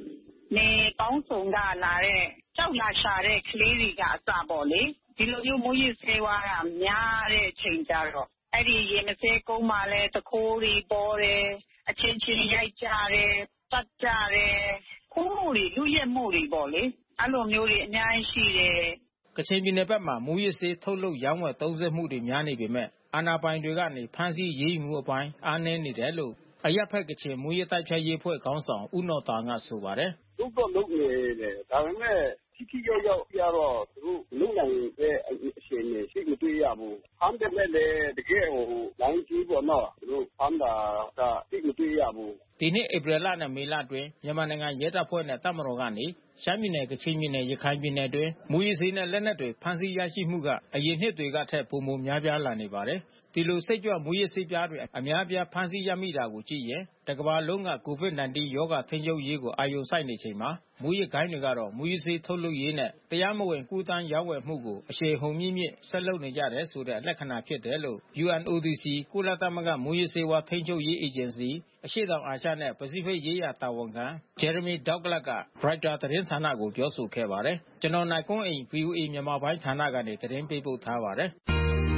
နေပေါင်းစုံကလာတဲ့ကြောက်လာရှာတဲ့ကလေးတွေကအစပေါ့လေဒီလိုမျိုးမူရစ်ဆေးဝါးကများတဲ့အချိန်ကြတော့အဲ့ဒီရေမစဲကုန်းမှာလဲတခိုးတွေပေါ်တယ်အချင်းချင်းရိုက်ကြတယ်ပတ်ကြတယ်ခိုးမှုတွေလူရက်မှုတွေပေါ့လေအဲ့လိုမျိုးတွေအများကြီးရှိတယ်ကချင်ပြည်နယ်ဘက်မှာမူရစ်ဆေးထုတ်လုပ်ရောင်းဝယ်သုံးစွဲမှုတွေများနေပေမဲ့အာဏာပိုင်တွေကနေဖမ်းဆီးရေးယူမှုအပိုင်းအားနည်းနေတယ်လို့အရက်ဖက်ကချင်မူရစ်တိုက်ဖြတ်ရေးဖွဲ့ခေါင်းဆောင်ဦးနော်တာကဆိုပါတယ်။လုပ်တော့လုပ်နေတယ်ဒါပေမဲ့ထိရောက်ပြတော့သူတို့လုံနိုင်တဲ့အရှင်နဲ့ရှိမတွေ့ရဘူး။ဖမ်းတယ်လည်းတကယ်ဟိုလိုင်းကြီးပေါ့နော်သူတို့ဖမ်းတာကရှိမတွေ့ရဘူး။ဒီနှစ်ဧပြီလနဲ့မေလအတွင်းမြန်မာနိုင်ငံရဲတပ်ဖွဲ့နဲ့တပ်မတော်ကနေရှမ်းပြည်နယ်ကချင်ပြည်နယ်ရခိုင်ပြည်နယ်တွင်မူရစ်ဆေးနဲ့လက်နက်တွေဖမ်းဆီးရရှိမှုကအရင်နှစ်တွေကထက်ပိုမိုများပြားလာနေပါတယ်။ဒီလိုစိတ်ကြွမူရစ်ဆေးပြားတွေအများပြားဖမ်းဆီးရမိတာကိုကြည့်ရင်တကမ္ဘာလုံးက COVID-19 ရောဂါထိန်းချုပ်ရေးကိုအာရုံစိုက်နေချိန်မှာမူရစ်ဂိုဏ်းတွေကတော့မူရစ်ဆေးထုတ်လုပ်ရေးနဲ့တရားမဝင်ကူးသန်းရောင်းဝယ်မှုကိုအရှိန်ဟုန်မြင့်ဆက်လုပ်နေကြတယ်ဆိုတဲ့လက္ခဏာဖြစ်တယ်လို့ UNODC ကုလသမဂ္ဂမူရစ်ဆေးဝါးထိန်းချုပ်ရေးအေဂျင်စီအရှေ့တောင်အာရှနဲ့ပစိဖိတ်ရေးရာတာဝန်ခံ Jeremy Douglas က Reuters သတင်းဌာနကိုပြောဆိုခဲ့ပါတယ်။ကျွန်တော်နိုင်ကွန်းအိန် VOA မြန်မာပိုင်းဌာနကနေသတင်းပေးပို့ထားပါတယ်။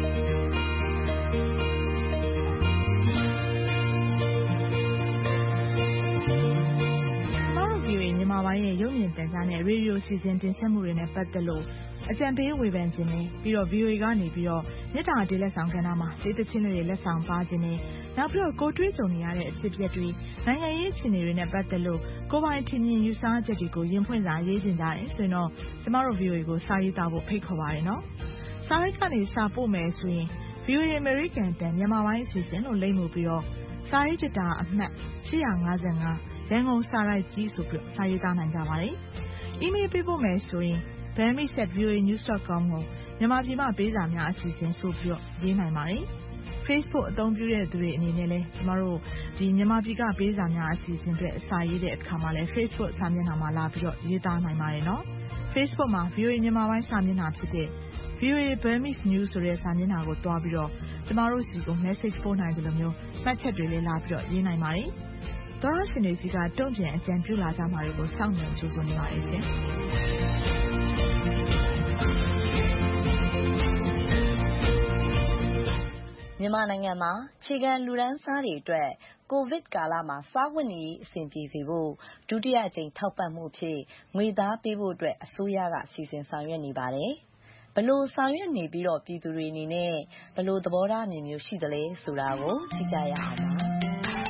မြန်မာပိုင်းရဲ့ရုပ်မြင်သံကြားနဲ့ရေဒီယိုစီစဉ်တင်ဆက်မှုတွေနဲ့ပတ်သက်လို့အကြံပေးဝေဖန်ခြင်းနဲ့ပြီးတော့ VOA ကနေပြီးတော့မြစ်တာဒေးလက်ဆောင်ကဏ္ဍမှာဒေသချင်းတွေလက်ဆောင်ပါခြင်းနဲ့နောက်ပြီးတော့ကိုတွေးကြုံနေရတဲ့အဖြစ်အပျက်တွေနိုင်ငံရေးအခြေအနေတွေနဲ့ပတ်သက်လို့ကိုပိုင်ထင်မြင်ယူဆချက်တွေကိုရင်ဖွင့်စာရေးတင်ကြတယ်ဆိုရင်တော့ကျမတို့ VOA ကိုစာရေးသားဖို့ဖိတ်ခေါ်ပါတယ်နော်။စာရိုက်ကနေစာပို့မယ်ဆိုရင် VOA American တန်မြန်မာပိုင်းအစီအစဉ်လို့လိမ့်မှုပြီးတော့စာရေးကြတာအမှတ်855ရန်ကုန်စာရိုက်ကြီးဆိုပြီးစာရေးသားနိုင်ကြပါတယ်။ email ပေးဖို့မယ်ဆိုရင် bami@voanews.com ကိုမြန်မာပြည်မှာပေးစာများအစီအစဉ်ဆိုပြီးရေးနိုင်ပါတယ်။ Facebook အသုံးပြုတဲ့သူတွေအနေနဲ့လည်းကျမတို့ဒီမြန်မာပြည်ကပေးစာများအစီအစဉ်တွေအစာရေးတဲ့အခါမှာလည်း Facebook စာမျက်နှာမှာလာပြီးတော့ရေးသားနိုင်ပါတယ်နော်။ Facebook မှာ VOA မြန်မာပိုင်းစာမျက်နှာဖြစ်တဲ့ VOA Burmese News ဆိုတဲ့စာမျက်နှာကိုတွားပြီးတော့ကျမတို့စီကို message ပို့နိုင်တယ်လို့မျိုးမှတ်ချက်တွေလည်းလာပြီးတော့ရေးနိုင်ပါတယ်။သောရရှင်တွေစီကတုံ့ပြန်အကြံပြုလာကြမှာတွေကိုစောင့်မျှော်ကြိုးစားနေပါတယ်ရှင်။မြန်မာနိုင်ငံမှာခြေခံလူတန်းစားတွေအတွက်ကိုဗစ်ကာလမှာစားဝတ်နေရေးအဆင်ပြေစေဖို့ဒုတိယအကြိမ်ထောက်ပံ့မှုအဖြစ်ငွေသားပေးဖို့အတွက်အစိုးရကစီစဉ်ဆောင်ရွက်နေပါတယ်။ဘလို့ဆောင်ရွက်နေပြီးတော့ပြည်သူတွေအနေနဲ့ဘလို့သဘောထားအမြင်မျိုးရှိသလဲဆိုတာကိုကြည့်ကြရအောင်ပါ။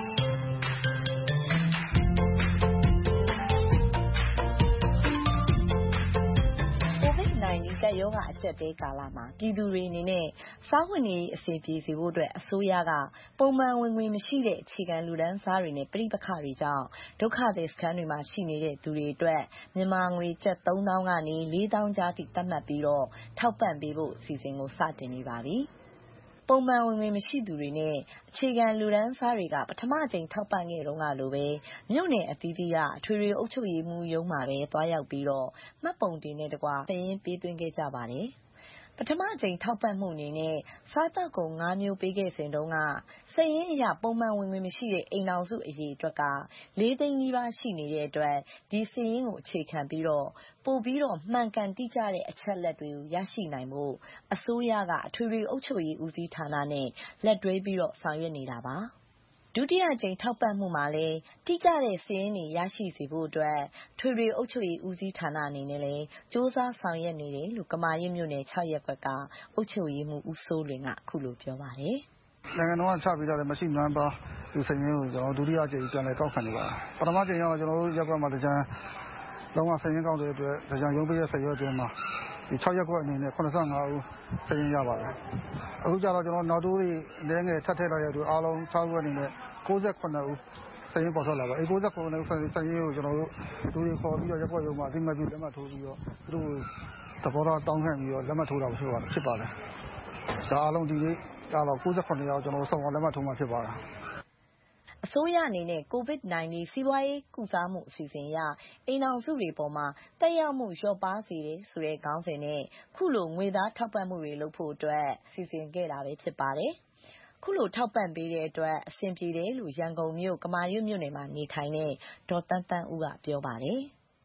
ကပ်ရောဂါအကျပ်တဲကာလမှာပြည်သူတွေအနေနဲ့စားဝတ်နေရေးအဆင်ပြေစေဖို့အတွက်အစိုးရကပုံမှန်ဝင်ငွေမရှိတဲ့အခြေခံလူတန်းစားတွေနဲ့ပြည်ပခါတွေကြောင့်ဒုက္ခသည်စခန်းတွေမှာရှိနေတဲ့သူတွေအတွက်မြန်မာငွေကျပ်3000ကနေ4000ကျားထိသတ်မှတ်ပြီးတော့ထောက်ပံ့ပေးဖို့အစီအစဉ်ကိုစတင်နေပါပြီ။ပုံမှန်ဝင်ငွေမရှိသူတွေနဲ့အခြေခံလူတန်းစားတွေကပထမအကြိမ်ထောက်ပံ့ခဲ့တော့ကလိုပဲမြို့နယ်အသီးသီးကအထွေထွေအုပ်ချုပ်ရေးမှူးရုံးမှာပဲသွားရောက်ပြီးတော့မှတ်ပုံတင်နဲ့တကွာစာရင်းပေးသွင်းခဲ့ကြပါတယ်။ပထမအကြိမ်ထောက်ပံ့မှုအနေနဲ့စားသောက်ကုန်5မျိုးပေးခဲ့စဉ်တုန်းကစာရင်းအရပုံမှန်ဝင်ငွေမရှိတဲ့အိမ်ထောင်စုအရေအတွက်က4သိန်းနီးပါးရှိနေတဲ့အတွက်ဒီစာရင်းကိုအခြေခံပြီးတော့ပို့ပြီးတော့မှန်ကန်တိကျတဲ့အချက်လက်တွေကိုရရှိနိုင်ဖို့အစိုးရကအထွေထွေအုပ်ချုပ်ရေးဦးစီးဌာနနဲ့လက်တွဲပြီးတော့ဆောင်ရွက်နေတာပါ။ဒုတိယအကြိမ်ထောက်ပံ့မှုမှာလည်းတိကျတဲ့စာရင်းတွေရရှိစေဖို့အတွက်ထွေထွေအုပ်ချုပ်ရေးဦးစီးဌာနအနေနဲ့လည်းစ조사ဆောင်ရွက်နေတယ်လို့ကမာရွတ်မြို့နယ်6ရပ်ကွက်ကအုပ်ချုပ်ရေးမှူးဦးစိုးလွင်ကအခုလိုပြောပါတယ်။နိုင်ငံတော်ကချပြီးတော့မရှိမှန်းပါဒီစာရင်းကိုကျွန်တော်ဒုတိယအကြိမ်ပြန်လည်ကောက်ခံနေပါတယ်။ပထမအကြိမ်ကကျွန်တော်တို့ရပ်ကွက်မှာတကြံလုံးဝစာရင်းကောက်တဲ့အတွက်တကြံရုံးပေးတဲ့စာရွက်အတွင်းမှာဒီ6ရပ်ကွက်အနေနဲ့85ဦးစာရင်းရပါတယ်။အခုကျတော့ကျွန်တော်နောက်တိုးတွေလဲငယ်ထပ်ထည့်လိုက်ရတဲ့အတွက်အားလုံး6ရပ်အနေနဲ့68ဦးစာရင်းပေါ်ထွက်လာပါ။အဲ69ဦးစာရင်းကိုကျွန်တော်တို့လူတွေခေါ်ပြီးတော့ရပ်ကွက်ရုံးမှာအသိမှတ်ပြုလက်မှတ်ထိုးပြီးတော့သူတို့သဘောထားတောင်းခံပြီးတော့လက်မှတ်ထိုးတာဖြစ်ပါတယ်။ဒါအားလုံးဒီနေ့ကတော့68ယောက်ကျွန်တော်တို့စုံအောင်လက်မှတ်ထိုးမှာဖြစ်ပါတယ်။အစိုးရအနေနဲ့ COVID-19 စီးပွားရေးကုစားမှုအစီအစဉ်အရအိမ်အောင်စုတွေပေါ်မှာတက်ရောက်မှုလျော့ပါးစေတယ်ဆိုတဲ့ခေါင်းစဉ်နဲ့ခုလိုငွေသားထောက်ပံ့မှုတွေလုပ်ဖို့အတွက်စီစဉ်ခဲ့တာပဲဖြစ်ပါတယ်။ခုလိုထောက်ပံ့ပေးတဲ့အတွက်အဆင်ပြေတယ်လို့ရန်ကုန်မြို့ကမာရွတ်မြို့နယ်မှာနေထိုင်တဲ့ဒေါ်တန်းတန်းဦးကပြောပါတယ်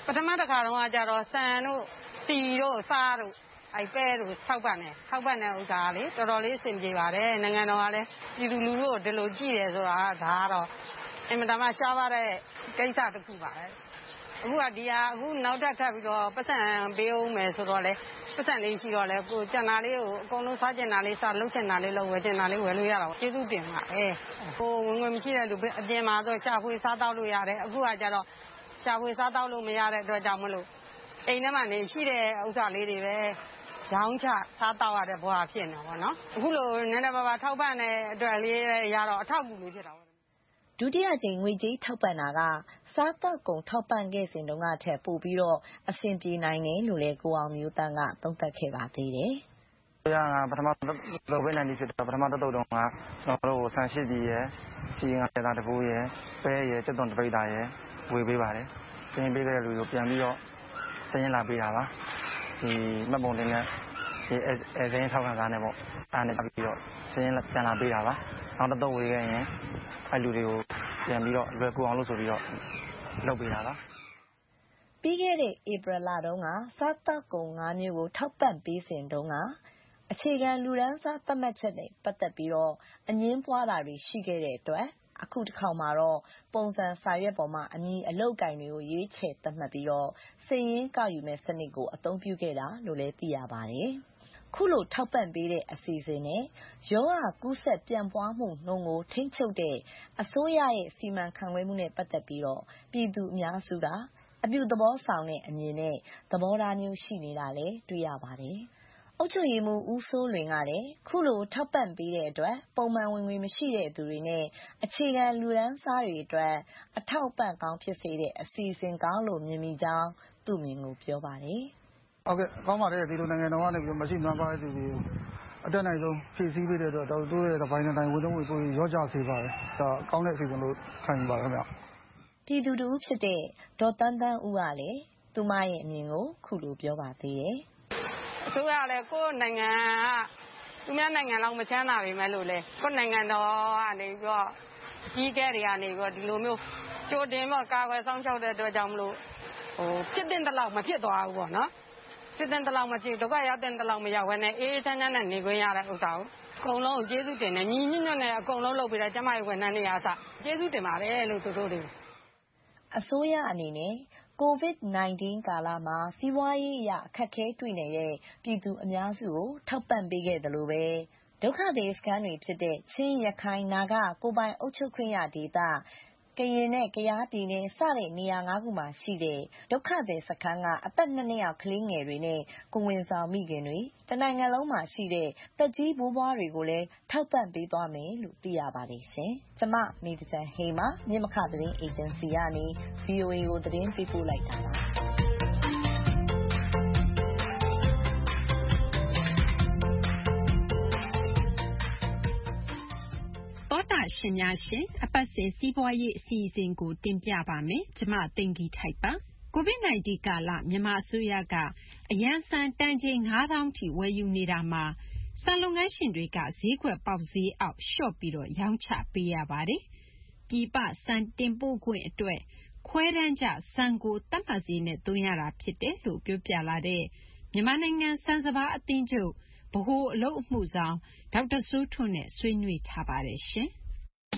ပထမတစ်ခါတော့ကြတော့ဆန်တို့စီတို့စားတို့ပဲတို့ထောက်ပံ့တယ်ဥစ္စာလေတော်တော်လေးအဆင်ပြေပါတယ်နိုင်ငံတော်ကလည်းပြည်သူလူထုကိုဒီလိုကြည့်တယ်ဆိုတာဒါကတော့အင်မတန်မှရှားပါတဲ့ကိစ္စတစ်ခုပါပဲအခုကအခုနောက်ထပ်ပြီးတော့ပတ်စံပေးအောင်မယ်ဆိုတော့လေပတ်စံလေးရှိတော့လေကိုကျန်တာလေးကိုအကုန်လုံးစားကျင်တာလေးစားလုပ်ချင်တာလေးလုပ်ဝယ်ချင်တာလေးဝယ်လို့ရတာပေါ့ကျေးဇူးတင်ပါတယ်ကိုဝင်ငွေမရှိတဲ့လူအပြင်မှာဆိုရှာဖွေစားတောက်လို့ရတယ်အခုကကြတော့ရှာဖွေစားတောက်လို့မရတဲ့အတွက်ကြောင့်မလို့အိမ်ထဲမှာနေရှိတဲ့ဥစ္စာလေးတွေပဲရောင်းချစားတောက်ရတဲ့ဘဝဖြစ်နေပါတော့နော်အခုလိုနည်းနည်းပါးပါးထောက်ပံ့တဲ့အတွက်လေးရတော့အထောက်အကူလေးဖြစ်တာပေါ့ဒုတိယကြိမ်ငွေကြေးထောက်ပံ့တာကစားတောက်ကုန်ထောက်ပံ့ခဲ့စဉ်တုန်းကထက်ပိုပြီးတော့အဆင်ပြေနိုင်တယ်လို့လည်းကိုအောင်မျိုးတန်းကသုံးသပ်ခဲ့ပါသေးတယ်။ပထမCOVID-19 ဖြစ်တာပထမတစ်သုတ်တုန်းကကျွန်တော်တို့ဆန်ရှိပြည်ရယ်စီငါးသားတကူရယ်ပဲရယ်စက်သွန်တပိတ်တာရယ်ဝေပေးပါတယ်။ပြင်ပေးတဲ့လူကိုပြန်ပြီးတော့စရင်လာပေးတာပါ။ဒီမှတ်ပုံတင်နဲ့ဒီအဲစရင်ထောက်ခံစားနဲ့ပေါ့အားနဲ့ပြီးတော့စရင်ပြန်လာပေးတာပါ။နောက်တစ်သုတ်ဝေခဲ့ရင်အဲလူတွေကိုပြန်ပြီးတော့လွယ်ကူအောင်လို့ဆိုပြီးတော့လုပ်ပေးတာပါပြီးခဲ့တဲ့ဧပြီလတုန်းကစားတောက်ကုန်၅မျိုးကိုထောက်ပံ့ပေးစဉ်တုန်းကအခြေခံလူဒန်းစားသတ်မှတ်ချက်နဲ့ပတ်သက်ပြီးတော့အငင်းပွားတာတွေရှိခဲ့တဲ့အတွက်အခုတစ်ခေါက်မှာတော့ပုံစံစာရွက်ပေါ်မှာအမည်အလုပ်ကိုင်တွေကိုရွေးချယ်သတ်မှတ်ပြီးတော့စာရင်းကောက်ယူမဲ့စနစ်ကိုအသုံးပြုခဲ့တာလို့လည်းသိရပါတယ်ခုလိုထောက်ပံ့ပေးတဲ့အစီအစဉ်နဲ့ရောဂါကူးစက်ပြန့်ပွားမှုနှုန်းကိုထိန်းချုပ်တဲ့အစိုးရရဲ့စီမံခန့်ခွဲမှုနဲ့ပတ်သက်ပြီးတော့ပြည်သူအများစုကအပြုသဘောဆောင်တဲ့အမြင်နဲ့သဘောထားမျိုးရှိနေတာလည်းတွေ့ရပါတယ်။အုပ်ချုပ်ရေးမှူးဦးစိုးလွင်ကလည်းခုလိုထောက်ပံ့ပေးတဲ့အတွက်ပုံမှန်ဝင်ငွေမရှိတဲ့သူတွေနဲ့အခြေခံလူဒန်းစားတွေအတွက်အထောက်ပံ့ကောင်းဖြစ်စေတဲ့အစီအစဉ်ကောင်းလို့မြင်မိကြောင်းသူ့မြင်ကိုပြောပါတယ်။ဟုတ်ကဲ့ကောင်းပါတယ်ဒီလိုနိုင်ငံတော်ကနေပြီးမရှိနွမ်းပါတဲ့သူတွေကိုအတက်နိုင်ဆုံးဖြည့်ဆည်းပေးတဲ့အတွက်တို့ရဲ့ဘိုင်းတိုင်းဝန်ထမ်းတွေကိုရောကြစေပါတယ်ဒါကောင်းတဲ့အစီအစဉ်လို့ခံယူပါခင်ဗျပြည်သူတို့ဖြစ်တဲ့ဒေါ်တန်းတန်းဦးကလည်းသူမရဲ့အမြင်ကိုခုလိုပြောပါသေးတယ်အစိုးရလည်းကိုယ်နိုင်ငံကသူများနိုင်ငံလောက်မချမ်းသာပေမဲ့လို့လေကိုယ်နိုင်ငံတော်ကနေပြီးတော့ကြီးကဲတွေကနေပြီးတော့ဒီလိုမျိုးကြိုတင်တော့ကာကွယ်ဆောင်ရှောက်တဲ့အတွက်ကြောင့်မလို့ဖြစ်တဲ့တလောက်မဖြစ်သွားဘူးပေါ့နော်ဖြစ်တဲ့တလောက်မဖြစ်ဒုက္ခရောက်တဲ့တလောက်မရောက်ဘဲနဲ့အေးအေးချမ်းချမ်းနဲ့နေခွင့်ရတဲ့ဥစ္စာကိုအကုန်လုံးကျေးဇူးတင်တယ်ညီညွတ်ညွတ်နဲ့အကုန်လုံးလုပ်ပေးတဲ့ကျမရဲ့ဝန်ထမ်းတွေအားစကျေးဇူးတင်ပါတယ်လို့သူတို့တွေအစိုးရအနေနဲ့ COVID-19 ကာလမှာစီးပွားရေးအရအခက်အခဲတွေ့နေတဲ့ပြည်သူအများစုကိုထောက်ပံ့ပေးခဲ့တယ်လို့ပဲဒုက္ခသည်စခန်းတွေဖြစ်တဲ့ချင်းရခိုင်နာဂကိုပိုင်အုပ်ချုပ်ခွင့်ရဒေသကရင်နဲ့ကယားပြည်နယ်စတဲ့နေရာ၅ခုမှာရှိတဲ့ဒုက္ခသည်စခန်းကအသက်2နှစ်အောက်ကလေးငယ်တွေနဲ့ကိုဝင်ဆောင်မိခင်တွေတနိုင်ငံလုံးမှာရှိတဲ့တက်ကြီးဘိုးဘွားတွေကိုလည်းထောက်ပံ့ပေးသွားမယ်လို့သိရပါတယ်ရှင်။ကျမမိတချန်ဟိမာမြင့်မခသတင်းအေဂျင်စီကနေ VOA ကိုသတင်းပေးပို့လိုက်တာပါ။ရှင်များရှင်အပတ်စဉ်စီးပွားရေးအစီအစဉ်ကိုတင်ပြပါမယ်။ကျမသိင်္ဂီထိုက်ပါ။ COVID-19 ကာလမြန်မာအစိုးရကအရန်ဆန်တန်ချိန် 9000 ထိဝယ်ယူနေတာမှာဆန်လုပ်ငန်းရှင်တွေကဈေးကွက်ပေါက်ဈေးအောက်လျှော့ပြီးတော့ရောင်းချပေးရပါတယ်။ပြည်ပဆန်တင်ပို့ခွင့်အတွက်ခွဲတမ်းကျဆန်ကိုသတ်မှတ်ဈေးနဲ့သွင်းရတာဖြစ်တယ်လို့ပြောပြလာတဲ့မြန်မာနိုင်ငံဆန်စပါးအသင်းချုပ်ဗဟိုအလုပ်အမှုဆောင်ဒေါက်တာစိုးထွန်းနဲ့ဆွေးနွေးထားပါတယ်ရှင်။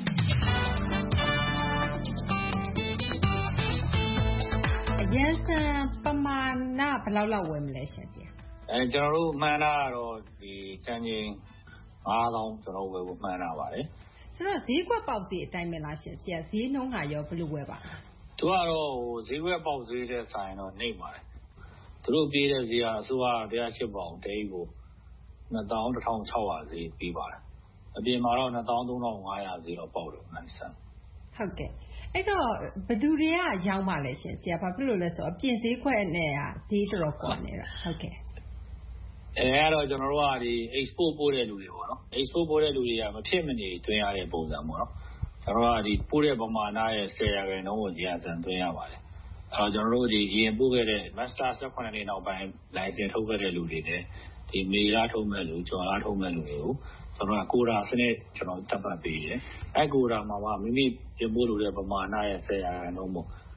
အရန်ဆန်ပမာဏဘယ်လောက်ဝယ်မလဲရှင်ဆရာကျွန်တော်တို့မှန်းတာကတော့ဒီတန်ချိန်9000ကျွန်တော်ဝယ်ဖို့မှန်းတာပါတယ်ဆိုတော့ဈေးကွက်ပေါက်ဈေးအတိုင်းပဲလားရှင်ဆရာဈေးနှုန်းကရောဘယ်လိုဝယ်ပါသူကတော့ဈေးကွက်ပေါက်ဈေးတဲ့ဆိုင်တော့နှိမ့်ပါတယ်သူတို့ပြေးတဲ့ဈေးကအစိုးရ108ပေါင်တဲကြီးကို21,600ဈေးပေးပါတယ်အပြင်မှာတော့23,500ဈေးတော့ပေါက်တယ်နိုင်ဆန်ဟုတ်ကဲ့အဲ့တော့ဘယ်သူတွေကရောင်းပါလဲရှင်ဆရာဘာဖြစ်လို့လဲဆိုတော့အပြင်ဈေးခွက်နဲ့ဈေးတော်ကွာနေတာဟုတ်ကဲ့အဲ့တော့ကျွန်တော်တို့ကဒီ export ပို့တဲ့လူတွေပေါ့နော် export ပို့တဲ့လူတွေကမဖြစ်မနေတွင်းရတဲ့ပုံစံပေါ့နော်ကျွန်တော်တို့ကဒီပို့တဲ့ပမာဏရဲ့10%ကိုဂျန်ဆန်တွင်းရပါတယ်အဲ့တော့ကျွန်တော်တို့ဒီရင်ပို့ခဲ့တဲ့ master 18နှစ်နောက်ပိုင်း license ထုတ်ခဲ့တဲ့လူတွေနဲ့ဒီမေလာထုတ်မဲ့လူကျော်လာထုတ်မဲ့လူတွေကိုကျွန်တော်ကကိုရာစနစ်ကျွန်တော်တပ်ပတ်ပေးတယ်အဲ့ကိုရာမှာမိမိပြင်ပို့လို့တဲ့ပမာဏရဲ့10%ပေါ့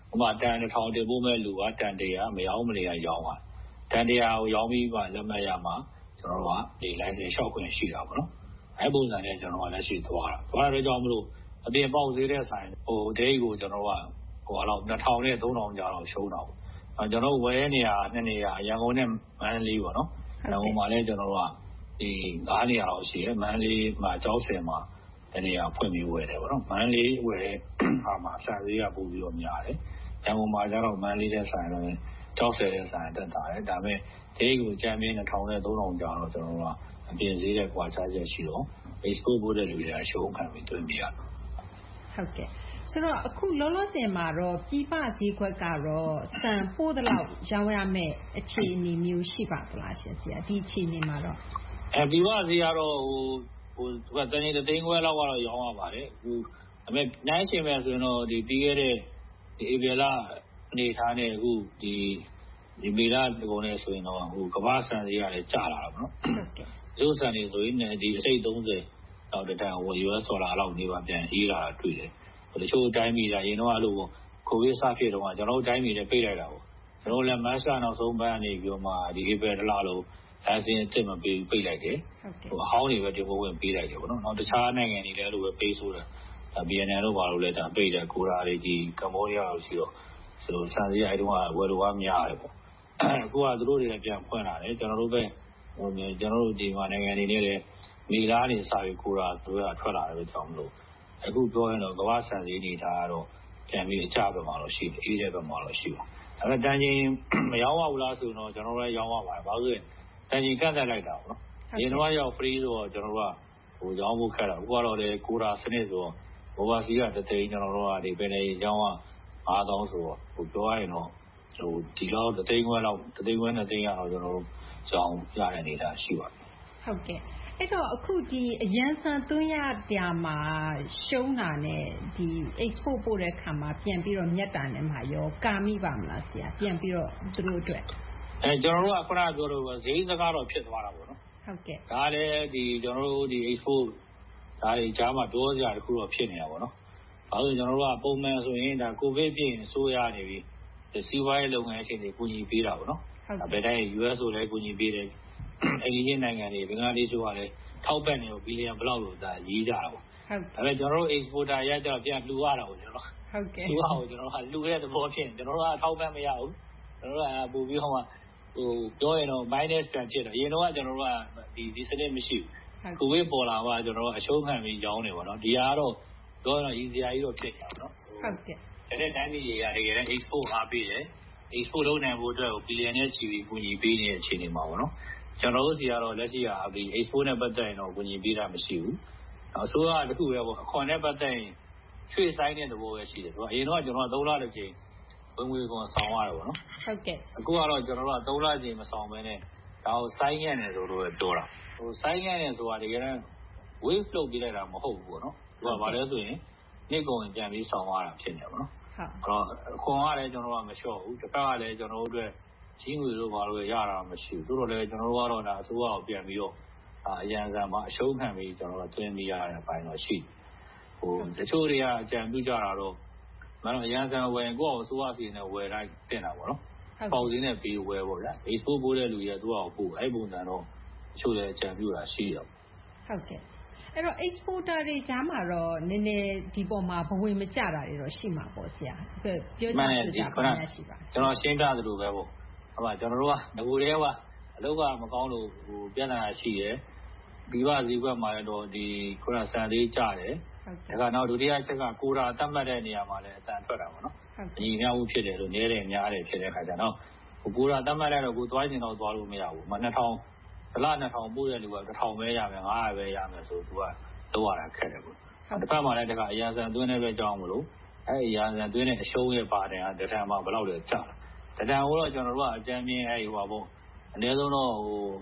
ဥပမာတန်1000တင်ပို့မဲ့လူကတန်100မရောင်းမနေရရောင်းသွားတန်100ကိုရောင်းပြီးမှလက်မှတ်ရမှာကျွန်တော်တို့ကဒီ license လျှောက်ခွင့်ရှိတာပေါ့နော်အဲ့ပုံစံနဲ့ကျွန်တော်ကလက်ရှိသွားတဲ့ကြောင့်မလို့အပြင်ပေါက်ဈေးတဲ့ဆိုင်ဒိတ်ကိုကျွန်တော်က2000နဲ့3000ကြာတော့ရှုံးတာပေါ့ကျွန်တော်ဝယ်နေရ2နေရရန်ကုန်နဲ့မန္တလေးပေါ့နော်ရန်ကုန်မှာလည်းကျွန်တော်တို့ကဒီ9နေရာလောက်ရှိတယ်မန္တလေးမှာကျောက်ဆယ်မှာတနေရာဖွင့်ပြီးဝယ်တယ်ပေါ့နော်မန္တလေးဝယ်တဲ့ဟာမှာဆန်ဈေးကပို့ပြီးတော့များတယ်ရန်ကုန်မှာကျတော့မန္တလေးတဲ့ဆိုင်လည်းကျောက်ဆယ်တဲ့ဆိုင်တက်တာတယ်ဒါပေမဲ့ဒိတ်ကိုကြမ်းပြင်း2000နဲ့3000ကြာတော့ကျွန်တော်တို့ကအပြင်ဈေးတဲ့ကွာခြားချက်ရှိတော့ export ပို့တဲ့လူတွေကရှုံးခံပြီးတွင်းပြရတော့ဟုတ်ကဲ့ဆိုတော့အခုလောလောဆယ်မှာတော့ပြည်ပဈေးကွက်ကတော့စံပို့တဲ့လောက်ရောင်းရမယ့်အခြေအနေမျိုးရှိပါသလားရှင်ဆရာဒီအခြေအနေမှာတော့ပြည်ပဈေးကတော့ဟိုတန်ကြီး3သိန်းခွဲလောက်ကတော့ရောင်းရပါတယ်အခုဒါပေမဲ့နိုင်ရှင်မဲ့ဆိုရင်တော့ဒီပြီးခဲ့တဲ့ဒီဧပြီလအနေထားနဲ့အခုဒီမေလကုန်နဲ့ဆိုရင်တော့ဟိုကမ္ဘာစံဈေးကလည်းကျလာတာပေါ့နော်ဟုတ်ကဲ့ရုပ်စံတွေဆိုရင်ဒီအစိတ်30တော့တန်ဟို US ဒေါ်လာလောက်နေပါပြန်အေးလာတာတွေ့တယ်တချို့တိုင်းပြည်တာရင်တော့အဲ့လိုပေါ့ကိုဗစ်စဖြစ်တော့ကျွန်တော်တို့တိုင်းပြည်နဲ့ပိတ်လိုက်တာပေါ့ကျွန်တော်လည်းမတ်လနောက်ဆုံးပန်းနေပြီးတော့မှဒီဧပြီလလုံးဒါစင်းတစ်မပေးပိတ်လိုက်တယ်ဟိုအဟောင်းတွေပဲဒီဘဝင်ပေးလိုက်တယ်ပေါ့နော်နောက်တခြားနိုင်ငံတွေလည်းအဲ့လိုပဲပေးဆိုးတယ်BNN တို့ဘာလို့လဲဒါပိတ်တယ်ကိုရာတွေဒီကမ္ဘောဒီးယားလို့ရှိတော့ဆိုတော့စံစည်းအဲ့တုန်းကဝယ်လိုအားများတယ်ပေါ့အခုကသူတို့တွေလည်းပြန်ဖွင့်လာတယ်ကျွန်တော်တို့ပဲဟိုကျွန်တော်တို့ဒီမှာနိုင်ငံတွေနဲ့လည်းမိသားနေစာပြီးကိုရာတို့ကထွက်လာတယ်ပဲကြောင်းမလို့အခုပြောရင်တော့ကမ္ဘာစံစည်းနေတာကတော့ပြန်ပြီးအကျဘက်မှာတော့ရှိတယ်အေးတဲ့ဘက်မှာတော့ရှိပါဒါပေမဲ့တန်ချင်းမရောင်းရဘူးလားဆိုတော့ကျွန်တော်လည်းရောင်းရပါတယ်ဘာလို့လဲတန်ချင်းကန့်သက်လိုက်တာပေါ့နော်ဒီတော့ရောက် free ဆိုတော့ကျွန်တော်တို့ကဟိုရောင်းဖို့ခက်တာအခုကတော့လေကိုရာစနစ်ဆိုတော့ဘောဘာစီကတသိန်းကျွန်တော်တို့ကဒီပဲနေရောင်းရ9000ဆိုတော့ဟိုပြောရရင်တော့ဟိုဒီလောက်တသိန်းခွဲလောက်တသိန်းခွဲ2သိန်းကတော့ကျွန်တော်တို့ရောင်းရတဲ့အနေထားရှိပါတယ်ဟုတ်ကဲ့အဲ့တော့အခုဒီအရန်ဆန်သွင်းရပြမှာရှုံးတာနဲ့ဒီ export ပို့တဲ့ခါမှာပြန်ပြီးတော့မြတ်တာနဲ့မှာရောကာမိပါမလားဆရာပြန်ပြီးတော့သူတို့အတွက်ကျွန်တော်တို့ကခုနပြောလို့ဈေးစကားတော့ဖြစ်သွားတာပေါ့နော်ဟုတ်ကဲ့ဒါလည်းဒီကျွန်တော်တို့ဒီ export ဒါတွေကြားမှာပြောစရာတခုတော့ဖြစ်နေတာပေါ့နော်ဘာလို့ကျွန်တော်တို့ကပုံမှန်ဆိုရင်ဒါကိုဗစ်ပြင်ဆိုးရနေပြီစီးပွားရေးလုပ်ငန်းရှင်တွေကူညီပေးတာပေါ့နော်ဘယ်တိုင်း US ဆိုလည်းကူညီပေးတယ်အိန္ဒိယနိုင်ငံတွေဘင်္ဂလားဒေ့ရှ်ကလည်းထောက်ပံ့နေဘီလီယံဘလောက်လို့ဒါရေးကြတာပေါ့ဒါပေမဲ့ကျွန်တော်တို့ exporter ရကြတော့ပြန်လှူရတာပေါ့ကျွန်တော်ဟုတ်ကဲ့လှူရအောင်ကျွန်တော်ကလှူတဲ့သဘောဖြစ်နေကျွန်တော်တို့ကထောက်ပံ့မရဘူးကျွန်တော်တို့ကပို့ပြီးဟိုမှာဟိုပြောရင်တော့ minus ပြန်ဖြစ်တယ်အရင်တော့ကျွန်တော်တို့ကဒီစနစ်မရှိဘူးကိုဗစ်ပေါ်လာမှကျွန်တော်တို့အရှုံးခံပြီးရောင်းနေပါတော့ဒီကတော့ပြောရင်တော့ easy ကြီးတော့ဖြစ်ကြပါတော့ဟုတ်ကဲ့တဲ့တိုင်းပြည်တွေကတကယ် export အားပေးတယ် export လုပ်နိုင်ဖို့အတွက်ကိုဘီလီယံနဲ့ချီပြီးကူညီပေးနေတဲ့အခြေအနေမှာပေါ့နော်ကျွန်တော်တို့စီကတော့လက်ရှိအားပြီး export နဲ့ပတ်သက်ရင်တော့ကူညီပေးတာမရှိဘူးအစိုးရတခုပဲပေါ့အခွန်နဲ့ပတ်သက်ရင်ရွှေ့ဆိုင်တဲ့သဘောပဲရှိတယ်သူကအရင်တော့ကျွန်တော်3လတစ်ချိန်ဝင်ငွေခွန်ဆောင်ရတယ်ပေါ့နော်ဟုတ်ကဲ့အခုကတော့ကျွန်တော်တို့က3လချိန်မဆောင်ဘဲနဲ့ဒါကိုဆိုင်းငံ့နေဆိုလို့ပြောတာဟိုဆိုင်းငံ့နေဆိုတာတကယ်တမ်း wave flow ပြလိုက်တာမဟုတ်ဘူးပေါ့နော်သူကဘာလဲဆိုရင်နေ့ကုန်ပြန်ပြီးဆောင်ရတာဖြစ်နေပါတော့ဟုတ်အဲ့တော့ခွန်ကလည်းကျွန်တော်ကမလျှော့ဘူးတစ်ခါကလည်းကျွန်တော်တို့အတွက်ကြီးငွေတို့ဘာလို့ရတာမရှိဘူးတို့တော့လည်းကျွန်တော်တို့ကတော့ဒါအစိုးရကိုပြန်ပြီးတော့အရန်ဆန်မှာအရှုံးခံပြီးကျွန်တော်တို့တွင်းပြီးရတဲ့အပိုင်းတော့ရှိဟိုတချို့တွေကအကြံပြုကြတာတော့မနော်အရန်ဆန်ဝယ်ကိုယ့်အစိုးရစီနဲ့ဝယ်တိုင်းတင်တာပေါ့နော်ပေါက်စင်းနဲ့ပြီးဝယ်ပေါ့ဗျာ export ပို့တဲ့လူတွေကသူ့အောင်ပို့အဲ့ပုံစံတော့တချို့လည်းအကြံပြုတာရှိတယ်ဟုတ်ကဲ့အဲ့တော့ exporter တွေကြားမှာတော့နည်းနည်းဒီပေါ်မှာဘဝင်မကျတာတွေတော့ရှိမှာပေါ့ဆရာပြောချင်တာပါများရှိပါကျွန်တော်ရှင်းပြသလိုပဲပေါ့ဟုတ်ပါကျွန်တော်တို့ကငကိုတဲကအလုပ်ကမကောင်းလို့ဟိုပြဿနာရှိရယ်ပြီးပါဈေးကွက်မှာတော့ဒီခုနစံလေးကျတယ်ဒါကနောက်ဒုတိယချက်ကကိုရာတတ်မှတ်တဲ့နေရာမှာလည်းအတန်ထွက်တာပေါ့နော်အညီများမှုဖြစ်တယ်လို့နည်းတယ်များတယ်ဖြစ်တဲ့အခါကျတော့ကိုရာတတ်မှတ်လိုက်တော့ကိုသွားကျင်တော့သွားလို့မရဘူးမ2000ဒလ2000ပို့တဲ့လူက1000ပဲရမယ်900ပဲရမယ်ဆိုသူကလောက်ရတာခက်တယ်ပေါ့တစ်ဖက်မှာလည်းတကအရန်ဆန်သွင်းတဲ့ပဲကြောင်းမလို့အဲ့အရန်ဆန်သွင်းတဲ့အရှုံးရဲ့ပါတယ်ဟာတထံမှာဘယ်လောက်လဲကျတာတထံကိုတော့ကျွန်တော်တို့ကအကြမ်းမြင်အဲ့ဟိုပါပေါ့အနည်းဆုံးတော့ဟို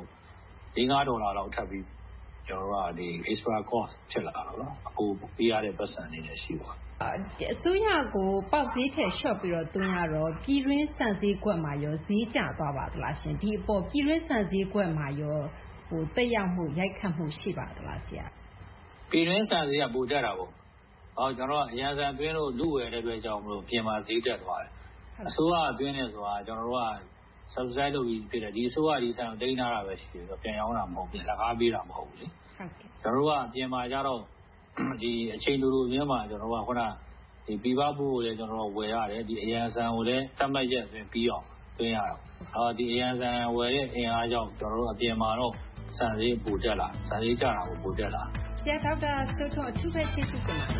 $5လောက်ထပ်ပြီးကျွန်တော်တို့ကဒီ extra cost ဖြစ်လာတော့နော်အခုပေးရတဲ့ပတ်စံနေလည်းရှိပါအစိုးရကိုပေါက်ဈေးထက်လျှော့ပြီးတော့သွင်းရတော့ပြည်တွင်းစံဈေးကွက်မှာရောဈေးကျသွားပါသလားရှင်ဒီအပေါ်ပြည်တွင်းစံဈေးကွက်မှာရောဟိုတက်ရောက်မှုရိုက်ခတ်မှုရှိပါသလားဆရာပြည်တွင်းစံဈေးကပိုတက်တာပေါ့ကျွန်တော်ကအရန်ဆန်သွင်းလို့လူဝယ်တဲ့အတွက်ကြောင့်မလို့ပြင်မှာဈေးတက်သွားတယ်အစိုးရသွင်းနေဆိုတာကျွန်တော်တို့က subsidy လုပ်ပြီးဖြစ်တယ်ဒီအစိုးရဒီဆန်ကိုတိန်းထားတာပဲရှိတယ်ပြန်ရောင်းတာမဟုတ်ဘူးလက်ကားပေးတာမဟုတ်ဘူးလေကျွန်တော်တို့ကပြင်မှာကြတော့ဒီအချိန်တူတူမျိုးမှာကျွန်တော်တို့ကခုနဒီပြပဖို့ကိုလည်းကျွန်တော်တို့ဝယ်ရတယ်ဒီအရန်ဆန်ကိုလည်းတတ်မှတ်ရက်ဆိုရင်ပြီးအောင်သွင်းရတော့ဒီအရန်ဆန်ဝယ်တဲ့အင်အားကြောင့်ကျွန်တော်တို့အပြင်မှာတော့ဆန်ဈေးပိုတက်လာဆန်ဈေးကျတာကိုပိုတက်လာဆရာဒေါက်တာစိုးထွန်းအထူးပဲကျေးဇူးတင်ပါတယ်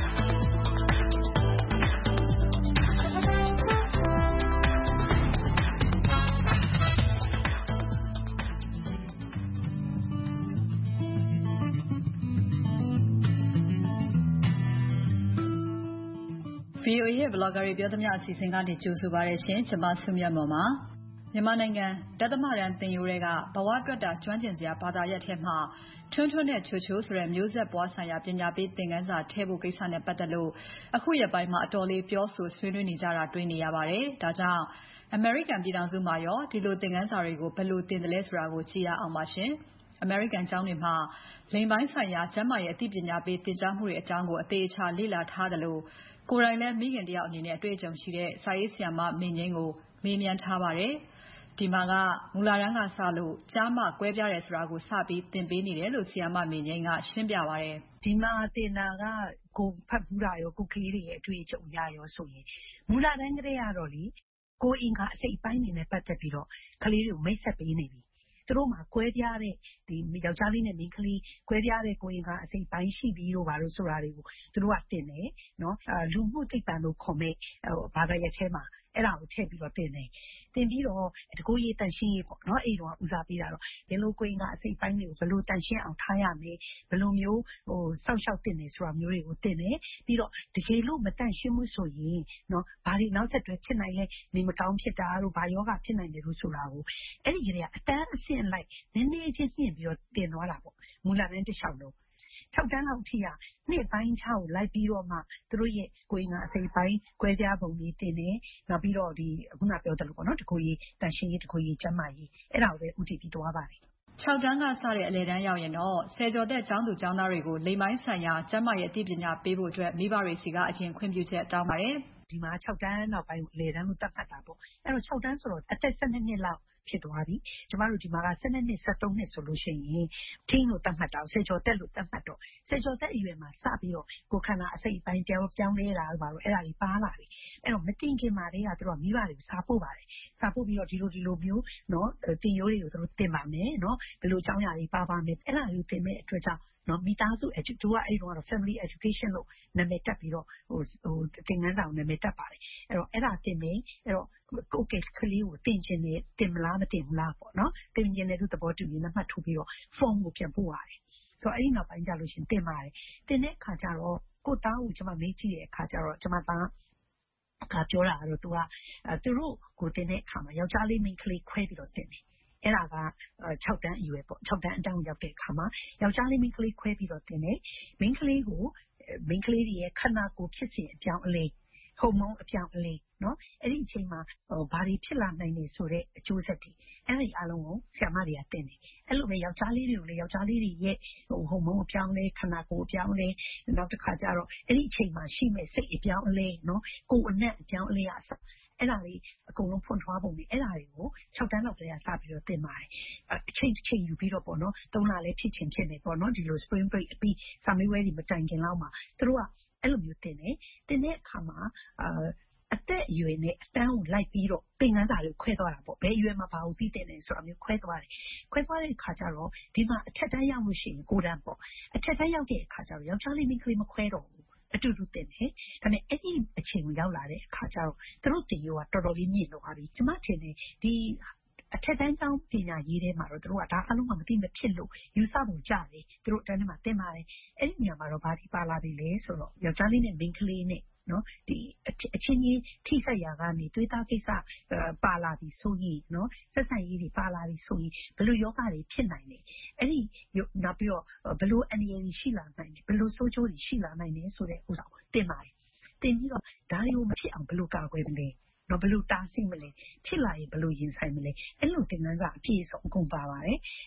VOA ရဲ့ Blogger တွေပြောသမျှအစီအစဉ်ကနေကြိုဆိုပါရရှင်ကျွန်မဆုမြတ်မော်ပါမြန်မာနိုင်ငံတသမရန်သင်ရိုးတွေကဘဝတွက်တာကျွမ်းကျင်စရာဘာသာရပ်ထဲမှာထွန်းထွန်းနဲ့ချိုချိုဆိုတဲ့မျိုးဆက်ပွားဆိုင်ရာပညာပေးသင်ခန်းစာထည့်ဖို့ကိစ္စနဲ့ပတ်သက်လို့အခုရက်ပိုင်းမှာအတော်လေးပြောဆိုဆွေးနွေးနေကြတာတွေ့နေရပါတယ်။ဒါကြောင့် American ပြည်ထောင်စုမှာရောဒီလိုသင်ခန်းစာတွေကိုဘယ်လိုသင်တယ်လဲဆိုတာကိုကြည့်ရအောင်ပါရှင်။ American ကျောင်းတွေမှာလိင်ပိုင်းဆိုင်ရာကျန်းမာရေးအသိပညာပေးသင်ကြားမှုတွေအကြောင်းကိုအသေးအချာလေ့လာထားတယ်လို့ကိုယ်တိုင်လည်းမိခင်တယောက်အနေနဲ့အတွေ့အကြုံရှိတဲ့စာရေးဆရာမမင်းငင်းကိုမေးမြန်းထားပါတယ်။ဒီမှာကမူလတန်းကစလို့ကြားမှကွဲပြားတယ်ဆိုတာကိုစပြီးသင်ပေးနေတယ်လို့ဆရာမမင်းငင်းကရှင်းပြပါတယ်။ဒီမှာသင်တာကကိုဖတ်ဘူးတာရောကိုကလေးတွေရဲ့အတွေ့အကြုံရရောဆိုရင်မူလတန်းကလေးကတော့လေကိုအင်္ဂါအစိတ်အပိုင်းတွေနဲ့ပတ်သက်ပြီးတော့ကလေးတွေကိုမိတ်ဆက်ပေးနေပြီ။သူတို့မှာကွဲပြားတဲ့ဒီယောက်ျားလေးနဲ့မိန်းကလေးကွဲပြားတဲ့ကိုအင်္ဂါအစိတ်ပိုင်းရှိပြီးတော့ဘာလို့ဆိုတာတွေကိုသူတို့ကသင်တယ်နော်လူမှုသိပ္ပံလို့ခေါ်မဲ့ဘာသာရပ်ထဲမှာအဲ့ဒါကိုထည့်ပြီးတော့သင်တယ်သင်ပြီးတော့တကူရေးတန်ရှင်းရေးပေါ့နော်အဲ့တော့ဦးစားပေးတာတော့ဘယ်လိုကိုင်ကအစိပ်ပိုင်းတွေကိုဘယ်လိုတန်ရှင်းအောင်ထားရမလဲဘယ်လိုမျိုးစောင့်ရှောက်တင်နေဆိုတာမျိုးတွေကိုသင်တယ်ပြီးတော့တကယ်လို့မတန်ရှင်းမှုဆိုရင်နော်ဘာတွေနောက်ဆက်တွဲဖြစ်နိုင်လဲနေမကောင်းဖြစ်တာတို့ဘာယောဂဖြစ်နိုင်တယ်လို့ဆိုတာကိုအဲ့ဒီကလေးကအတန်းအဆင့်လိုက်နည်းနည်းချင်းနှင်ပြီးတော့သင်သွားတာပေါ့မူလတန်းတစ်လျှောက်လုံး6တန်းလောက်ထိရနှစ်ပိုင်း6ကိုလိုက်ပြီးတော့မှသူတို့ရဲ့ကိုယ်ငါအစိပ်ပိုင်းကွဲပြားပုံတွေတင်တယ်နောက်ပြီးတော့ဒီခုနပြောတယ်လို့ပေါ့နော်တကူကြီးတန်ရှင်းရေးတကူကြီးကျန်းမာရေးအဲ့ဒါကိုပဲဥတည်ပြီးသွားပါတယ် 6တန်းကစတဲ့အလယ်တန်းရောက်ရင်တော့ဆယ်ကျော်သက်ကျောင်းသူကျောင်းသားတွေကိုလိမ်ပိုင်းဆိုင်ရာကျန်းမာရေးအသိပညာပေးဖို့အတွက်မိဘတွေစီကအရင်ခွင့်ပြုချက်တောင်းပါတယ်ဒီမှာ6တန်းနောက်ပိုင်းအလယ်တန်းလို့သတ်မှတ်တာပေါ့အဲ့တော့6တန်းဆိုတော့အသက်12နှစ်လောက်ဖြစ်သွားပြီကျမတို့ဒီမှာက12နှစ်13နှစ်ဆိုလို့ရှိရင်ထင်းလို့သတ်မှတ်တာဆယ်ကျော်သက်လို့သတ်မှတ်တော့ဆယ်ကျော်သက်အရွယ်မှာစပြီးတော့ကိုခန္ဓာအစိတ်အပိုင်းပြောင်းလဲတာဘာလို့အဲ့ဒါတွေပါလာပြီအဲ့တော့မတင်ခင်မှာတည်းကသူတို့မိဘတွေကိုစာပို့ပါတယ်စာပို့ပြီးတော့ဒီလိုမျိုးเนาะတင်ရိုးတွေကိုသူတို့တင်ပါမယ်เนาะဘယ်လိုအကြောင်းအရာတွေပါပါမယ်အဲ့ဒါတွေကိုတင်မဲ့အတွက်ကြောင့်နော်မိသားစုသူကအဲ့တော့ family education လို့နာမည်တက်ပြီးတော့သင်ခန်းစာကိုနာမည်တက်ပါတယ်အဲ့တော့အဲ့ဒါတင်မယ်အဲ့တော့ကိုယ့်ကလေးကိုတင်ချင်တယ်တင်မလားမတင်ဘူးလားပေါ့နော်တင်ချင်တယ်လို့သဘောတူပြီးလက်မှတ်ထိုးပြီးတော့ form ကိုပြန်ပို့ရတယ်ဆိုတော့အဲ့ဒီနောက်ပိုင်းကျလို့ရှင်တင်ပါတယ်တင်တဲ့အခါကျတော့ကိုသားကိုကျွန်မမေးကြည့်တဲ့အခါကျတော့ကျွန်မသားကပြောတာကတော့သူတို့ကိုတင်တဲ့အခါမှာယောက်ျားလေးမိန်းကလေးခွဲပြီးတော့တင်တယ်အဲ့ဒါက6တန်းအရွယ်ပေါ့6တန်းအတောင်ရောက်တဲ့အခါမှာယောက်ျားလေးမိန်းကလေးခွဲပြီးတော့တင်တယ်မိန်းကလေးကိုမိန်းကလေးတွေရဲ့ခန္ဓာကိုယ်ဖြစ်စဉ်အပြောင်းအလဲဟော်မုန်းအပြောင်းအလဲเนาะအဲ့ဒီအချိန်မှာဘာတွေဖြစ်လာနိုင်လဲဆိုတဲ့အကျိုးဆက်တွေအဲ့ဒီအလုံးကိုဆရာမတွေကတင်တယ်အဲ့လိုပဲယောက်ျားလေးတွေကိုလည်းယောက်ျားလေးတွေရဲ့ဟော်မုန်းအပြောင်းအလဲခန္ဓာကိုယ်အပြောင်းအလဲနောက်တစ်ခါကျတော့အဲ့ဒီအချိန်မှာရှိမဲ့စိတ်အပြောင်းအလဲเนาะကိုယ်အနက်အပြောင်းအလဲအစအဲ့ဒါလေးအကုန်လုံးဖွင့်ထွားပုံနဲ့အဲ့ဒါတွေကို6တန်းလောက်ကလေးကစပြီးတော့သင်ပါတယ်အချိန်ယူပြီးတော့ပေါ့နော်3လလည်းဖြစ်ချင်ဖြစ်နေပေါ့နော်ဒီလို spring break အပြီး summer week တွေမတိုင်ခင်လောက်မှာသူတို့ကအဲ့လိုမျိုးသင်တဲ့အခါမှာအသက်အရွယ်နဲ့အတန်းကိုလိုက်ပြီးတော့သင်ခန်းစာတွေခွဲသွားတာပေါ့ဘယ်အရွယ်မှာဘာကိုသိတဲ့လဲဆိုတာမျိုးခွဲသွားတယ်ခွဲသွားတဲ့အခါကျတော့ဒီမှာအထက်တန်းရောက်လို့ရှိရင်9တန်းပေါ့အထက်တန်းရောက်တဲ့အခါကျတော့ယောက်ျားလေးမိန်းကလေးမခွဲတော့ဘူးအတူတူတင်တယ်ဒါပေမဲ့အဲ့ဒီအချိန်ကိုရောက်လာတဲ့အခါကျတော့သူတို့တင်ရောကတော်တော်လေးမြင့်သွားပြီကျမထင်တယ်ဒီအထက်တန်းကျောင်းပညာရေးထဲမှာတော့သူတို့ကဒါအလုံးမသိမဖြစ်လို့ယူဆပုံကြတယ်သူတို့တန်းထဲမှာသင်ပါတယ်အဲ့ဒီနေရာမှာတော့ဘာဒီပါလာပြီလဲဆိုတော့ယောက်ျားလေးနဲ့မိန်းကလေးနဲ့နော်ဒီအချင်းကြီးထိခိုက်ရာကနေသွေးသားကိစ္စပါလာပြီဆိုရင်နော်ဆက်ဆံရေးတွေပါလာပြီဆိုရင်ဘယ်လိုယောဂတွေဖြစ်နိုင်လဲအဲ့ဒီနောက်ပြီးတော့ဘယ်လိုအနေအထားရှိလာနိုင်လဲဘယ်လိုဆိုးကျိုးတွေရှိလာနိုင်လဲဆိုတဲ့ဥစ္စာကိုသင်ပါတယ်သင်ပြီးတော့ဒါတွေကိုမဖြစ်အောင်ဘယ်လိုကာကွယ်မလဲနော်ဘယ်လိုတားဆီးမလဲဖြစ်လာရင်ဘယ်လိုရင်ဆိုင်မလဲအဲ့လိုသင်ခန်းစာအပြည့်အစုံအကုန်ပါပါတယ်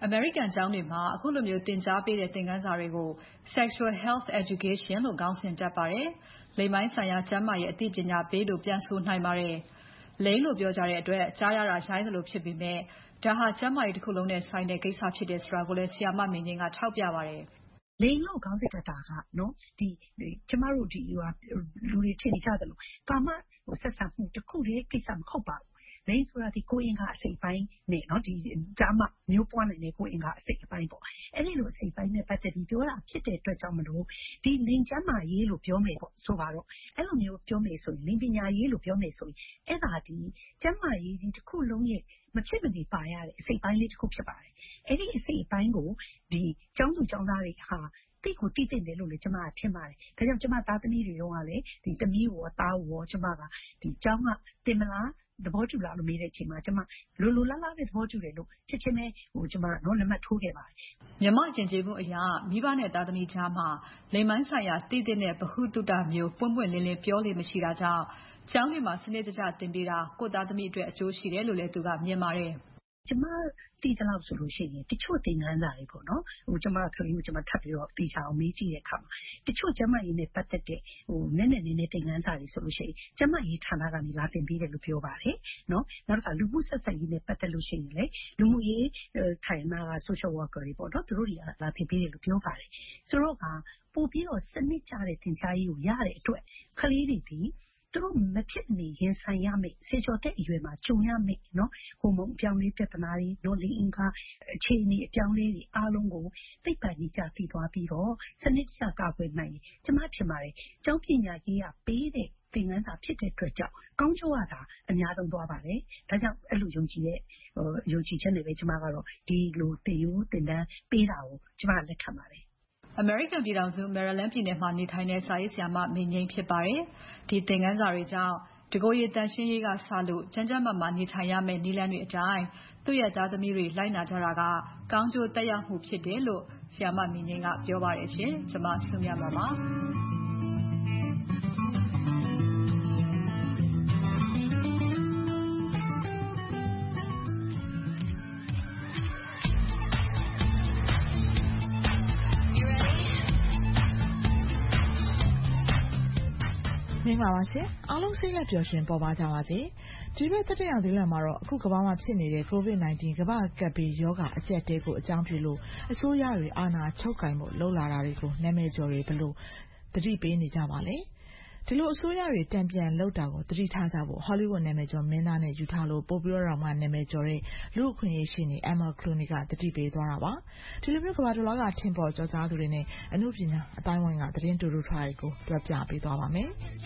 အမေရိကန်ကျောင်းတွေမှာအခုလိုမျိုးသင်ကြားပေးတဲ့သင်ခန်းစာတွေကို Sexual Health Education လို့ခေါင်းစဉ်တပ်ပါတယ်။လိင်ပိုင်းဆိုင်ရာကျန်းမာရေးအသိပညာပေးလို့ပြန်ဆိုနိုင်ပါတယ်။လိင်လို့ပြောကြတဲ့အတွက်ကြားရတာရိုင်းသလိုဖြစ်ပေမဲ့ဒါဟာကျန်းမာရေးတစ်ခုလုံးနဲ့ဆိုင်တဲ့ကိစ္စဖြစ်တယ်ဆိုတာကိုလည်းဆရာမမင်းငင်းကထောက်ပြပါတယ်။လိင်လို့ခေါင်းစဉ်တပ်တာကနော်ကျမတို့လူတွေထင်နေကြတယ်လို့ကာမဆက်ဆံမှုတစ်ခုတည်းကိစ္စမဟုတ်ပါဘူး။လိင်ဆိုတာဒီကိုယ်အင်္ဂါအစိတ်ပိုင်းနဲ့နော်ဒီဓမ္မမျိုးပွားနိုင်တဲ့ကိုယ်အင်္ဂါအစိတ်ပိုင်းပေါ့။အဲ့ဒီလိုအစိတ်ပိုင်းနဲ့ပတ်သက်ပြီးပြောတာဖြစ်တဲ့အတွက်ကြောင့်မလို့ဒီလိင်ကျန်းမာရေးလို့ပြောမယ်ပေါ့ဆိုပါတော့အဲ့လိုမျိုးပြောမယ်ဆိုရင်လိင်ပညာရေးလို့ပြောမယ်ဆိုရင်အဲ့ဒါဒီကျန်းမာရေးကြီးတစ်ခုလုံးရဲ့မဖြစ်မနေပါရတဲ့အစိတ်ပိုင်းလေးတစ်ခုဖြစ်ပါတယ်။အဲ့ဒီအစိတ်ပိုင်းကိုဒီကျောင်းသူကျောင်းသားတွေဟာတိတ်ကိုတိတယ်လို့လည်းကျမကထင်ပါတယ်။ဒါကြောင့်ကျမသားသမီးတွေတော့ကလည်းဒီသမီးရောသားရောကျမကဒီကျောင်းကတင်မလားသဘောတူလားလို့မေးတဲ့အချိန်မှာကျမလိုလားလားပဲသဘောတူတယ်လို့ချက်ချင်းပဲကျမလက်မှတ်ထိုးခဲ့ပါတယ်။မြမကျင်ကျေမှုအရာမိဘနဲ့သားသမီးကြားမှာလိင်ပိုင်းဆိုင်ရာတည်တဲ့ဗဟုသုတမျိုးပွင့်ပွင့်လင်းလင်းပြောလို့မရှိတာကြောင့်ကျောင်းတွေမှာစနစ်တကျသင်ပေးတာကိုသားသမီးအတွက်အကျိုးရှိတယ်လို့လည်းသူကမြင်ပါတယ်။ကျမသိသလောက်ဆိုလို့ရှိရင်တချို့သင်ခန်းစာတွေပေါ့နော်ကျမခရီးကိုကျမထပ်ပြီးတော့သိချအောင်မေးကြည့်တဲ့အခါမှာတချို့ကျမရေးနဲ့ပတ်သက်တဲ့နည်းနည်းသင်ခန်းစာတွေဆိုလို့ရှိရင်ကျမရေးဌာနကနေလာသင်ပေးတယ်လို့ပြောပါတယ်နော်နောက်တစ်ခါလူမှုဆက်ဆံရေးနဲ့ပတ်သက်လို့ရှိရင်လည်းလူမှုရေးဌာနက social worker တွေပေါ့နော်သူတို့တွေကလာသင်ပေးတယ်လို့ပြောပါတယ်ဆိုတော့ကပို့ပြီးတော့စနစ်ကျတဲ့သင်ကြားရေးကိုရတဲ့အတွက်ကလေးတွေဒီသူတို့မဖြစ်နေရင်ဆိုင်ရမယ်စေချော်တဲ့အရွယ်မှာကြုံရမယ်နော်ဟိုမုန်းအပြောင်းလေးပြဿနာတွေနော်လိင်အင်္ဂါအခြေအနေအပြောင်းလေးတွေအားလုံးကိုသိပ္ပံကြီးကြသိသွားပြီးတော့စနစ်တကျကာကွယ်နိုင်တယ်ကျမထင်ပါတယ်ကျောင်းပညာရေးကပေးတဲ့သင်ခန်းစာဖြစ်တဲ့အတွက်ကြောင့်ကောင်းကျိုးရတာအများဆုံးသွားပါတယ်ဒါကြောင့်အဲ့လိုယုံကြည်ချက်နဲ့ပဲကျမကတော့ဒီလိုသင်ယူသင်တန်းပေးတာကိုကျမလက်ခံပါတယ်အမေရိကန်ပြည်ထောင်စု Maryland ပြည်နယ်မှာနေထိုင်တဲ့စာရေးဆရာမမင်းငိမ့်ဖြစ်ပါတယ်။ဒီသင်ခန်းစာတွေကြောင့်တကိုယ်ရည်တန်ရှင်းရေးကစလို့ကျန်းကျန်းမာမာနေထိုင်ရမယ့်နည်းလမ်းတွေအတိုင်းသူ့ရဲ့သားသမီးတွေလိုက်နာကြတာကကောင်းကျိုးသက်ရောက်မှုဖြစ်တယ်လို့ဆရာမမင်းငိမ့်ကပြောပါတယ်ရှင်။ကျွန်မဆုမြတ်ပါမင်္ဂလာပါရှင်အားလုံးစိတ်လက်ပျော်ရွှင်ပေါ်ပါကြပါစေဒီဘက်တတိယသီလမှာတော့အခုကမ္ဘာမှာဖြစ်နေတဲ့ COVID-19 ကမ္ဘာ့ကပ်ဘေးရောဂါအကျပ်တဲကိုအကြောင်းပြုလို့အစိုးရတွေအာဏာချုပ်ကိုင်မှုလှုပ်လာတာတွေကိုနာမည်ကျော်တွေဘလို့သတိပေးနေကြပါလဲဒီလိုအစိုးရတွေတံပြန်လှုပ်တာကိုသတိထားကြဖို့ Hollywood နာမည်ကျော်မင်းသားနဲ့ယူထားလို့ပို့ပြီးတော့မှနာမည်ကျော်တဲ့လူအခွင့်အရေးရှင်နေ Emma Clooney ကသတိပေးသွားတာပါဒီလိုမျိုးကမ္ဘာတလွှားကထင်ပေါ်ကျော်ကြားသူတွေနဲ့အမှုပညာအတိုင်းဝိုင်းကသတင်းတူတူထွားတွေကိုတွက်ပြပေးသွားပါမယ်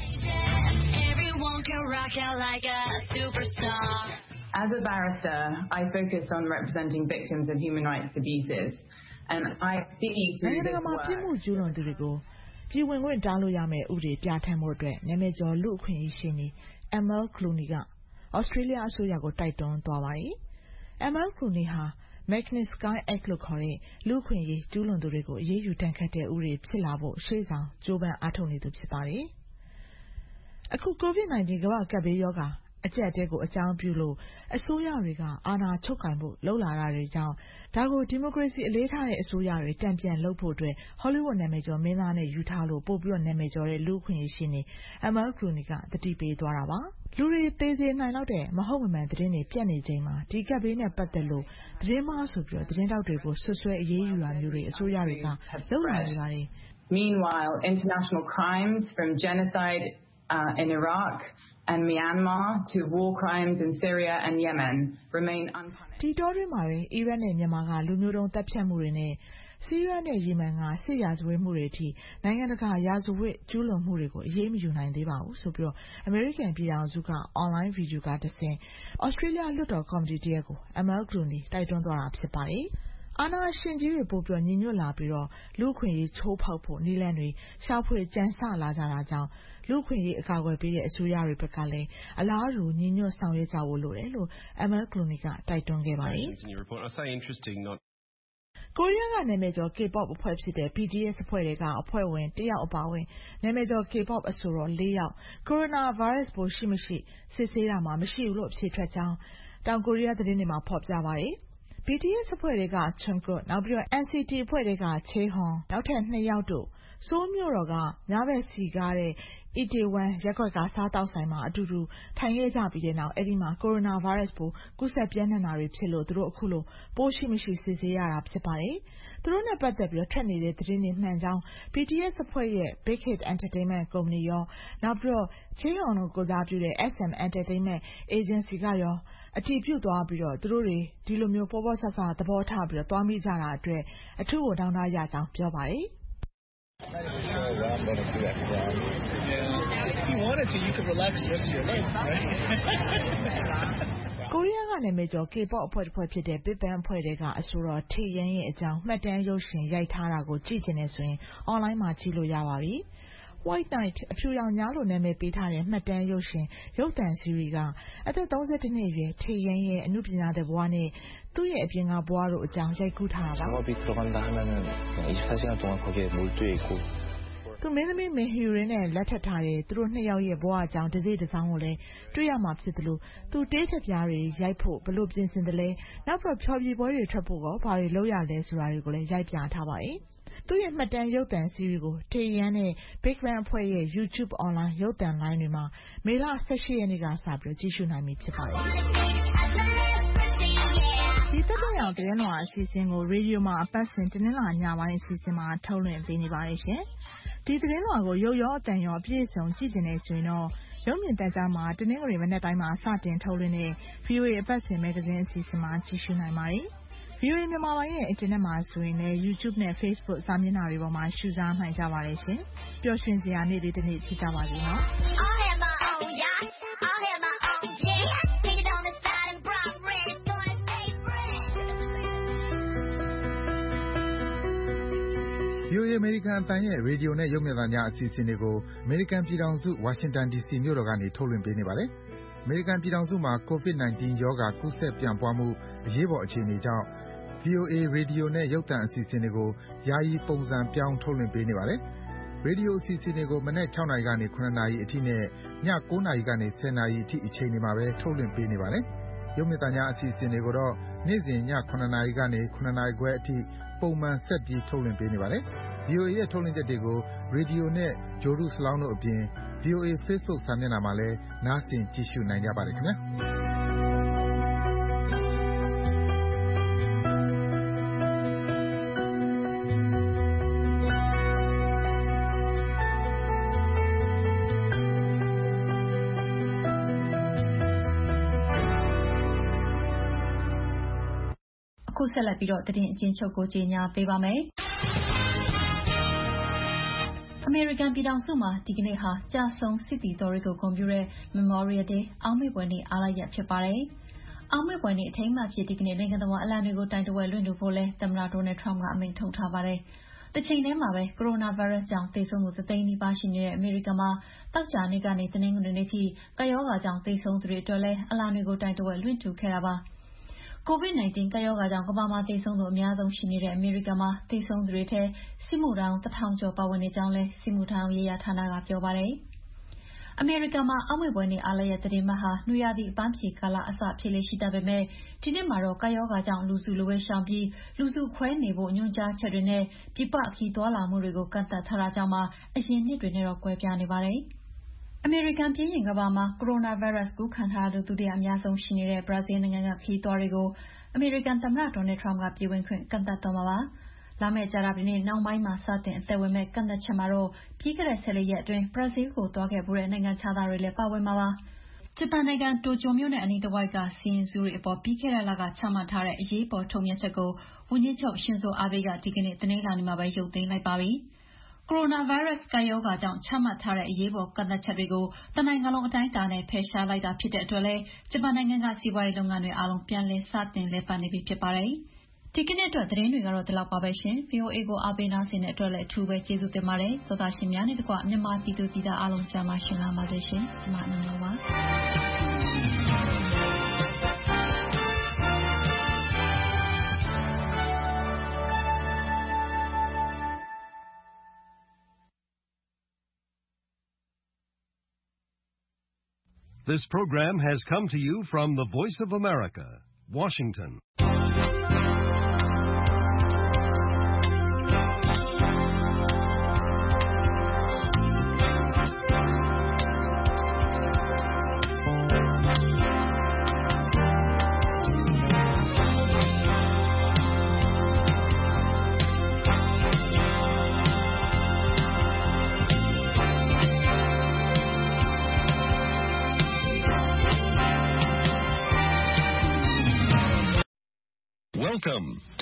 As a barrister, I focus on representing victims of human rights abuses, and I see through this work. ပြည်မှုကျူးလွန်သူတွေကိုပြည်ဝင်ခွင့်တားလို့ရမယ့်ဥပဒေပြဋ္ဌာန်းမှုအတွက်နာမည်ကျော်လူအခွင့်အရေးရှင်နေ Emma Clooney က Australia အစိုးရကိုတိုက်တွန်းသွားပါတယ်။ Emma Clooney ဟာ Magnitsky Act လို့ခေါ်တဲ့လူအခွင့်အရေးကျူးလွန်သူတွေကိုအရေးယူတန်းခတ်တဲ့ဥပဒေဖြစ်လာဖို့ရှေ့ဆောင်ကြိုးပမ်းအားထုတ်နေသူဖြစ်ပါတယ်။အခု COVID-19 ကမ္ဘာ့ကပ်ဘေးရောဂါအကျပ်အတဲကိုအကြောင်းပြုလို့အစိုးရတွေကအာဏာချုပ်ကိုင်ဖို့လှုပ်လာတာတွေကြောင့်ဒါကိုဒီမိုကရေစီအလေးထားတဲ့အစိုးရတွေတံပြန်လှုပ်ဖို့အတွက် Hollywood နာမည်ကျော်မင်းသားနဲ့ယူထားလို့ပို့ပြီးတော့နာမည်ကျော်တဲ့လူအခွင့်အရေးရှင်နေ Emma Clooney ကသတိပေးသွားတာပါလူတွေသေးသေးနိုင်တော့တဲ့မဟုတ်မမှန်သတင်းတွေပြတ်နေချိန်မှာဒီကပ်ဘေးနဲ့ပတ်သက်လို့သတင်းမှားဆိုပြီးတော့သတင်းတောက်တွေကိုဆွဆွဲအရေးယူတာမျိုးတွေအစိုးရတွေကလုပ်လာနေပါတယ် Meanwhile, international crimes from genocide in Iraq and Myanmar to war crimes in Syria and Yemen remain unpunished. ဒီတော့တွင်မှာပဲအီရတ်နဲ့မြန်မာကလူမျိုးတုံးတပ်ဖြတ်မှုတွေနဲ့ဆီးရီးယားနဲ့ယီမန်ကစစ်ရာဇဝတ်မှုတွေအထိနိုင်ငံတကာရာဇဝတ်ကျူးလွန်မှုတွေကိုအရေးမယူနိုင်သေးပါဘူးဆိုပြီးတော့အမေရိကန်ပြည်ထောင်စုက online video ကတဆင့် Australia လွှတ်တော်ကော်မတီတရက်ကို Emma Clooney တိုက်တွန်းသွားတာဖြစ်ပါတယ်အာဏာရှင်ကြီးတွေပို့ပြီးညီညွတ်လာပြီးတော့လူအခွင့်အရေးချိုးဖောက်ဖို့နည်းလမ်းတွေရှာဖွေကြံစလာကြတာကြောင့်လူအခွင့်အရေးအကာအကွယ်ပေးတဲ့အစိုးရတွေဘက်ကလည်းအလားတူညီညွတ်ဆောင်ရွက်ကြဖို့လိုတယ်လို့ Emma Clooney ကတိုက်တွန်းခဲ့ပါတယ်ကိုရီးယားကနာမည်ကျော် K-pop အဖွဲ့ဖြစ်တဲ့ BTS အဖွဲ့တွေကအဖွဲ့ဝင်တယောက်အပါအဝင်နာမည်ကျော် K-pop အဆိုတော်4ယောက်ကိုရိုနာဗိုင်းရပ်စ်ပိုးရှိမရှိစစ်ဆေးတာမှာမရှိဘူးလို့ဖြေထွက်ကြောင်းတောင်ကိုရီးယားသတင်းတွေမှာဖော်ပြပါတယ် BTS အဖွဲ့တွေက Jungkook နောက်ပြီးတော့ NCT အဖွဲ့တွေက Chaehoon နောက်ထပ်2ယောက်တို့ဆိုးလ်မြို့တော်ကညဘက်စီကားတဲ့ Itaewon ရပ်ကွက်ကစားသောက်ဆိုင်မှာအတူတူထိုင်ခဲ့ကြပြီးတဲ့နောက်အဲဒီမှာကိုရိုနာဗိုင်းရပ်စ်ပိုးကူးစက်ပြန့်နှံ့တာတွေဖြစ်လို့သူတို့အခုလိုပိုးရှိမရှိစစ်ဆေးရတာဖြစ်ပါတယ်။သူတို့နဲ့ပတ်သက်ပြီးထွက်နေတဲ့သတင်းတွေမှန်ကြောင်း BTS အဖွဲ့ရဲ့ Big Hit Entertainment ကုမ္ပဏီရောနောက်ပြီးတော့ Chaehoon တို့ကိုစားပြုတဲ့ SM Entertainment Agency ကရောအတည်ပြုသွားပြီးတော့သူတို့တွေဒီလိုမျိုးပေါ်ပေါ်ဆဆသဘောထားပြီးတော့သွားမိကြတာအတွက်အထူးကိုတောင်းတရကြောင်းပြောပါတယ်။ကိုရီးယားကနာမည်ကျော် K-pop အဖွဲ့တစ်ဖွဲ့ဖြစ်တဲ့ Big Bang အဖွဲ့ထဲကအဆိုတော် Taeyeon ရဲ့အကြောင်းမှတ်တမ်းရုပ်ရှင်ရိုက်ထားတာကိုကြည့်ချင်တယ်ဆိုရင်အွန်လိုင်းမှာကြည့်လို့ရပါပြီ။ White Night အဖြူရောင်ညလို့နာမည်ပေးထားတဲ့မှတ်တမ်းရုပ်ရှင်ရုပ်သံစီရီကအသက်32နှစ်အရွယ် Taeyeon ရဲ့အနုပညာသည်ဘဝနဲ့သူ့ရဲ့အပြင်ကဘဝတို့အကြောင်းရိုက်ကူးထားတာပါ။သူမင်းသမီး Minhyun နဲ့လက်ထပ်ထားတဲ့သူတို့2ယောက်ရဲ့ဘဝအကြောင်းတစ်စိတ်တစ်စောင်းကိုလည်းတွေ့ရမှာဖြစ်သလိုသူတေးချက်ပြားတွေရိုက်ဖို့ဘလို့ပြင်ဆင်တယ်လဲနောက်ပြီးဖျော်ဖြေပွဲတွေထွက်ဖို့ဘာတွေလုပ်ရလဲဆိုတာတွေကိုလည်းရိုက်ပြထားပါတယ်။သူ့ရဲ့မှတ်တမ်းရုပ်သံစီရီကို Taeyeon နဲ့ Big Bang အဖွဲ့ရဲ့ YouTube အွန်လိုင်းရုပ်သံလိုင်းတွေမှာမေလ18ရက်နေ့ကစပြီးကြည့်ရှုနိုင်ပြီဖြစ်ပါတယ်။ဒီသက်သက်ရောင်သတင်းလွှာအစီအစဉ်ကိုရေဒီယိုမှာအပတ်စဉ်တနင်္လာညပိုင်းအစီအစဉ်မှာထုတ်လွှင့်ပေးနေပါတယ်ရှင်။ဒီသတင်းလွှာကိုရုပ်ရောအသံရောအပြည့်အစုံကြည့်တင်နေဆိုရင်တော့ရုပ်မြင်သံကြားမှာတနင်္ဂနွေမနက်တိုင်းမှာစတင်ထုတ်လွှင့်တဲ့ VOA အပတ်စဉ်မဂ္ဂဇင်းအစီအစဉ်မှာကြည့်ရှုနိုင်ပါတယ်။ VOA မြန်မာပိုင်းရဲ့အင်တာနက်မှာဆိုရင်လည်း YouTube နဲ့ Facebook စာမျက်နှာတွေပေါ်မှာရှုစားနိုင်ကြပါတယ်ရှင်။ပျော်ရွှင်စရာနေ့လေးတစ်နေ့ဖြစ်ကြပါစေနော်။ VOA အမေရိကန်အသံရဲ့ရေဒီယိုနဲ့ရုပ်မြင်သံကြားအစီအစဉ်တွေကိုအမေရိကန်ပြည်ထောင်စုဝါရှင်တန် DC မြို့တော်ကနေထုတ်လွှင့်ပေးနေပါတယ်။အမေရိကန်ပြည်ထောင်စုမှာ COVID-19 ရောဂါကူးစက်ပြန့်ပွားမှုအရေးပေါ်အခြေအနေကြောင့် VOA ရေဒီယိုနဲ့ရုပ်သံအစီအစဉ်တွေကိုယာယီပုံစံပြောင်းထုတ်လွှင့်ပေးနေပါတယ်။ရေဒီယိုအစီအစဉ်တွေကိုမနက်6နာရီကနေ9နာရီအထိနဲ့ည9နာရီကနေ10နာရီအထိအချိန်တွေမှာပဲထုတ်လွှင့်ပေးနေပါတယ်။ရုပ်မြင်သံကြားအစီအစဉ်တွေကိုတော့နေ့စဉ်ည9နာရီကနေ9နာရီခွဲအထိပုံမှန်ဆက်ပြီးထုတ်လွှင့်ပေးနေပါတယ်။ VOA ရဲ့ထုတ်လွှင့်ချက်တွေကိုရေဒီယိုနဲ့ဂြိုလ်တုစလောင်းတို့အပြင် VOA Facebook စာမျက်နှာမှာလည်းနားဆင်ကြည့်ရှုနိုင်ကြပါတယ်ခင်ဗျာအခုဆက်လက်ပြီးတော့သတင်းအကျဉ်းချုပ်ကိုကြေညာပေးပါမယ်။အမေရိကန်ပြည်ထောင်စုမှာဒီကနေ့ဟာကြာဆုံးစစ်သည်တော်တွေကိုဂုဏ်ပြုတဲ့ Memorial Day အောက်မေ့ဖွယ်နေ့အားလပ်ရက်ဖြစ်ပါတယ်။အောက်မေ့ဖွယ်နေ့အထိမ်းအမှတ်ဖြစ်ဒီကနေ့နိုင်ငံတော်အလံတွေကိုတိုင်တဝက်လွှင့်ထူဖို့လဲသမ္မတ Donald Trump ကအမိန့်ထုတ်ထားပါတယ်။တစ်ချိန်တည်းမှာပဲကိုရိုနာဗိုင်းရပ်စ်ကြောင့်သေဆုံးသူ1သိန်းနီးပါးရှိနေတဲ့အမေရိကန်မှာသောကြာနေ့ကနေတနင်္ဂနွေနေ့ထိကပ်ရောဂါကြောင့်သေဆုံးသူတွေအတွက်လဲအလံတွေကိုတိုင်တဝက်လွှင့်ထူခဲ့တာပါ။ COVID-19 ကပ်ရောဂါကြောင့်ကမ္ဘာမှာသေဆုံးသူအများဆုံးရှိနေတဲ့အမေရိကန်မှာသေဆုံးသူတွေထဲစစ်မှုထမ်း1000ကျော်ပါဝင်နေကြောင်းလည်းစစ်မှုထမ်းရေးရာဌာနကပြောပါတယ်။အမေရိကန်မှာအောက်မေ့ဖွယ်နေ့အားလပ်ရက်သတင်းမှတ်ဟာနွေရာသီအပန်းဖြေကာလအစဖြစ်လေ့ရှိတတ်ပေမဲ့ဒီနှစ်မှာတော့ကပ်ရောဂါကြောင့်လူစုလူဝေးရှောင်ပြီးလူစုခွဲနေဖို့ညွှန်ကြားချက်တွေနဲ့ပြည်ပခရီးသွားလာမှုတွေကိုကန့်သတ်ထားတာကြောင့်မှအရင်နှစ်တွေနဲ့တော့ကွဲပြားနေပါတယ်။အမေရိကန်ပြည်ရင်ကမ္ဘာမှာကိုရိုနာဗိုင်းရပ်စ်ကူးခံထားရသူဒုတိယအများဆုံးရှိနေတဲ့ဘရာဇီးနိုင်ငံကခရီးသွားတွေကိုအမေရိကန်သမ္မတ Donald Trump ကပြည်ဝင်ခွင့်ကန့်သတ်တော့မှာပါ။လာမယ့်ကြာသပတေးနေ့နောက်ပိုင်းမှာစတင်အသက်ဝင်မဲ့ကန့်သတ်ချက်မှာတော့ပြီးခဲ့တဲ့14ရက်အတွင်းဘရာဇီးကိုသွားခဲ့ဖူးတဲ့နိုင်ငံခြားသားတွေလည်းပါဝင်မှာပါ။ဂျပန်နိုင်ငံတိုကျိုမြို့နဲ့အနီးတစ်ဝိုက်ကစီရင်စုတွေအပေါ်ပြီးခဲ့တဲ့လကချမှတ်ထားတဲ့အရေးပေါ်ထုတ်ပြန်ချက်ကိုဝန်ကြီးချုပ်ရှင်ဇိုအာဘေးကဒီကနေ့တနင်္လာနေ့မှာပဲရုပ်သိမ်းလိုက်ပါပြီ။ကိုရိုနာဗိုင်းရပ်စ်ကပ်ရောဂါကြောင့်ချမှတ်ထားတဲ့အရေးပေါ်ကန့်သတ်ချက်တွေကိုတနိုင်ငံလုံးအတိုင်းအတာနဲ့ဖယ်ရှားလိုက်တာဖြစ်တဲ့အတွက်လည်းဂျပန်နိုင်ငံကစီးပွားရေးလုပ်ငန်းတွေအားလုံးပြန်လည်စတင်လည်ပတ်နေပြီဖြစ်ပါတယ်။ဒီကနေ့အတွက်သတင်းတွေကတော့ဒီလောက်ပါပဲရှင်။ VOA ကိုအားပေးနားဆင်တဲ့အတွက်လည်းအထူးပဲကျေးဇူးတင်ပါတယ်။သောသားရှင်များနဲ့တကွမြန်မာပြည်သူပြည်သားအားလုံးကျန်းမာရှင်ပါစေရှင်။ကျွန်မနန္ဒာပါ။ This program has come to you from the Voice of America, Washington. Welcome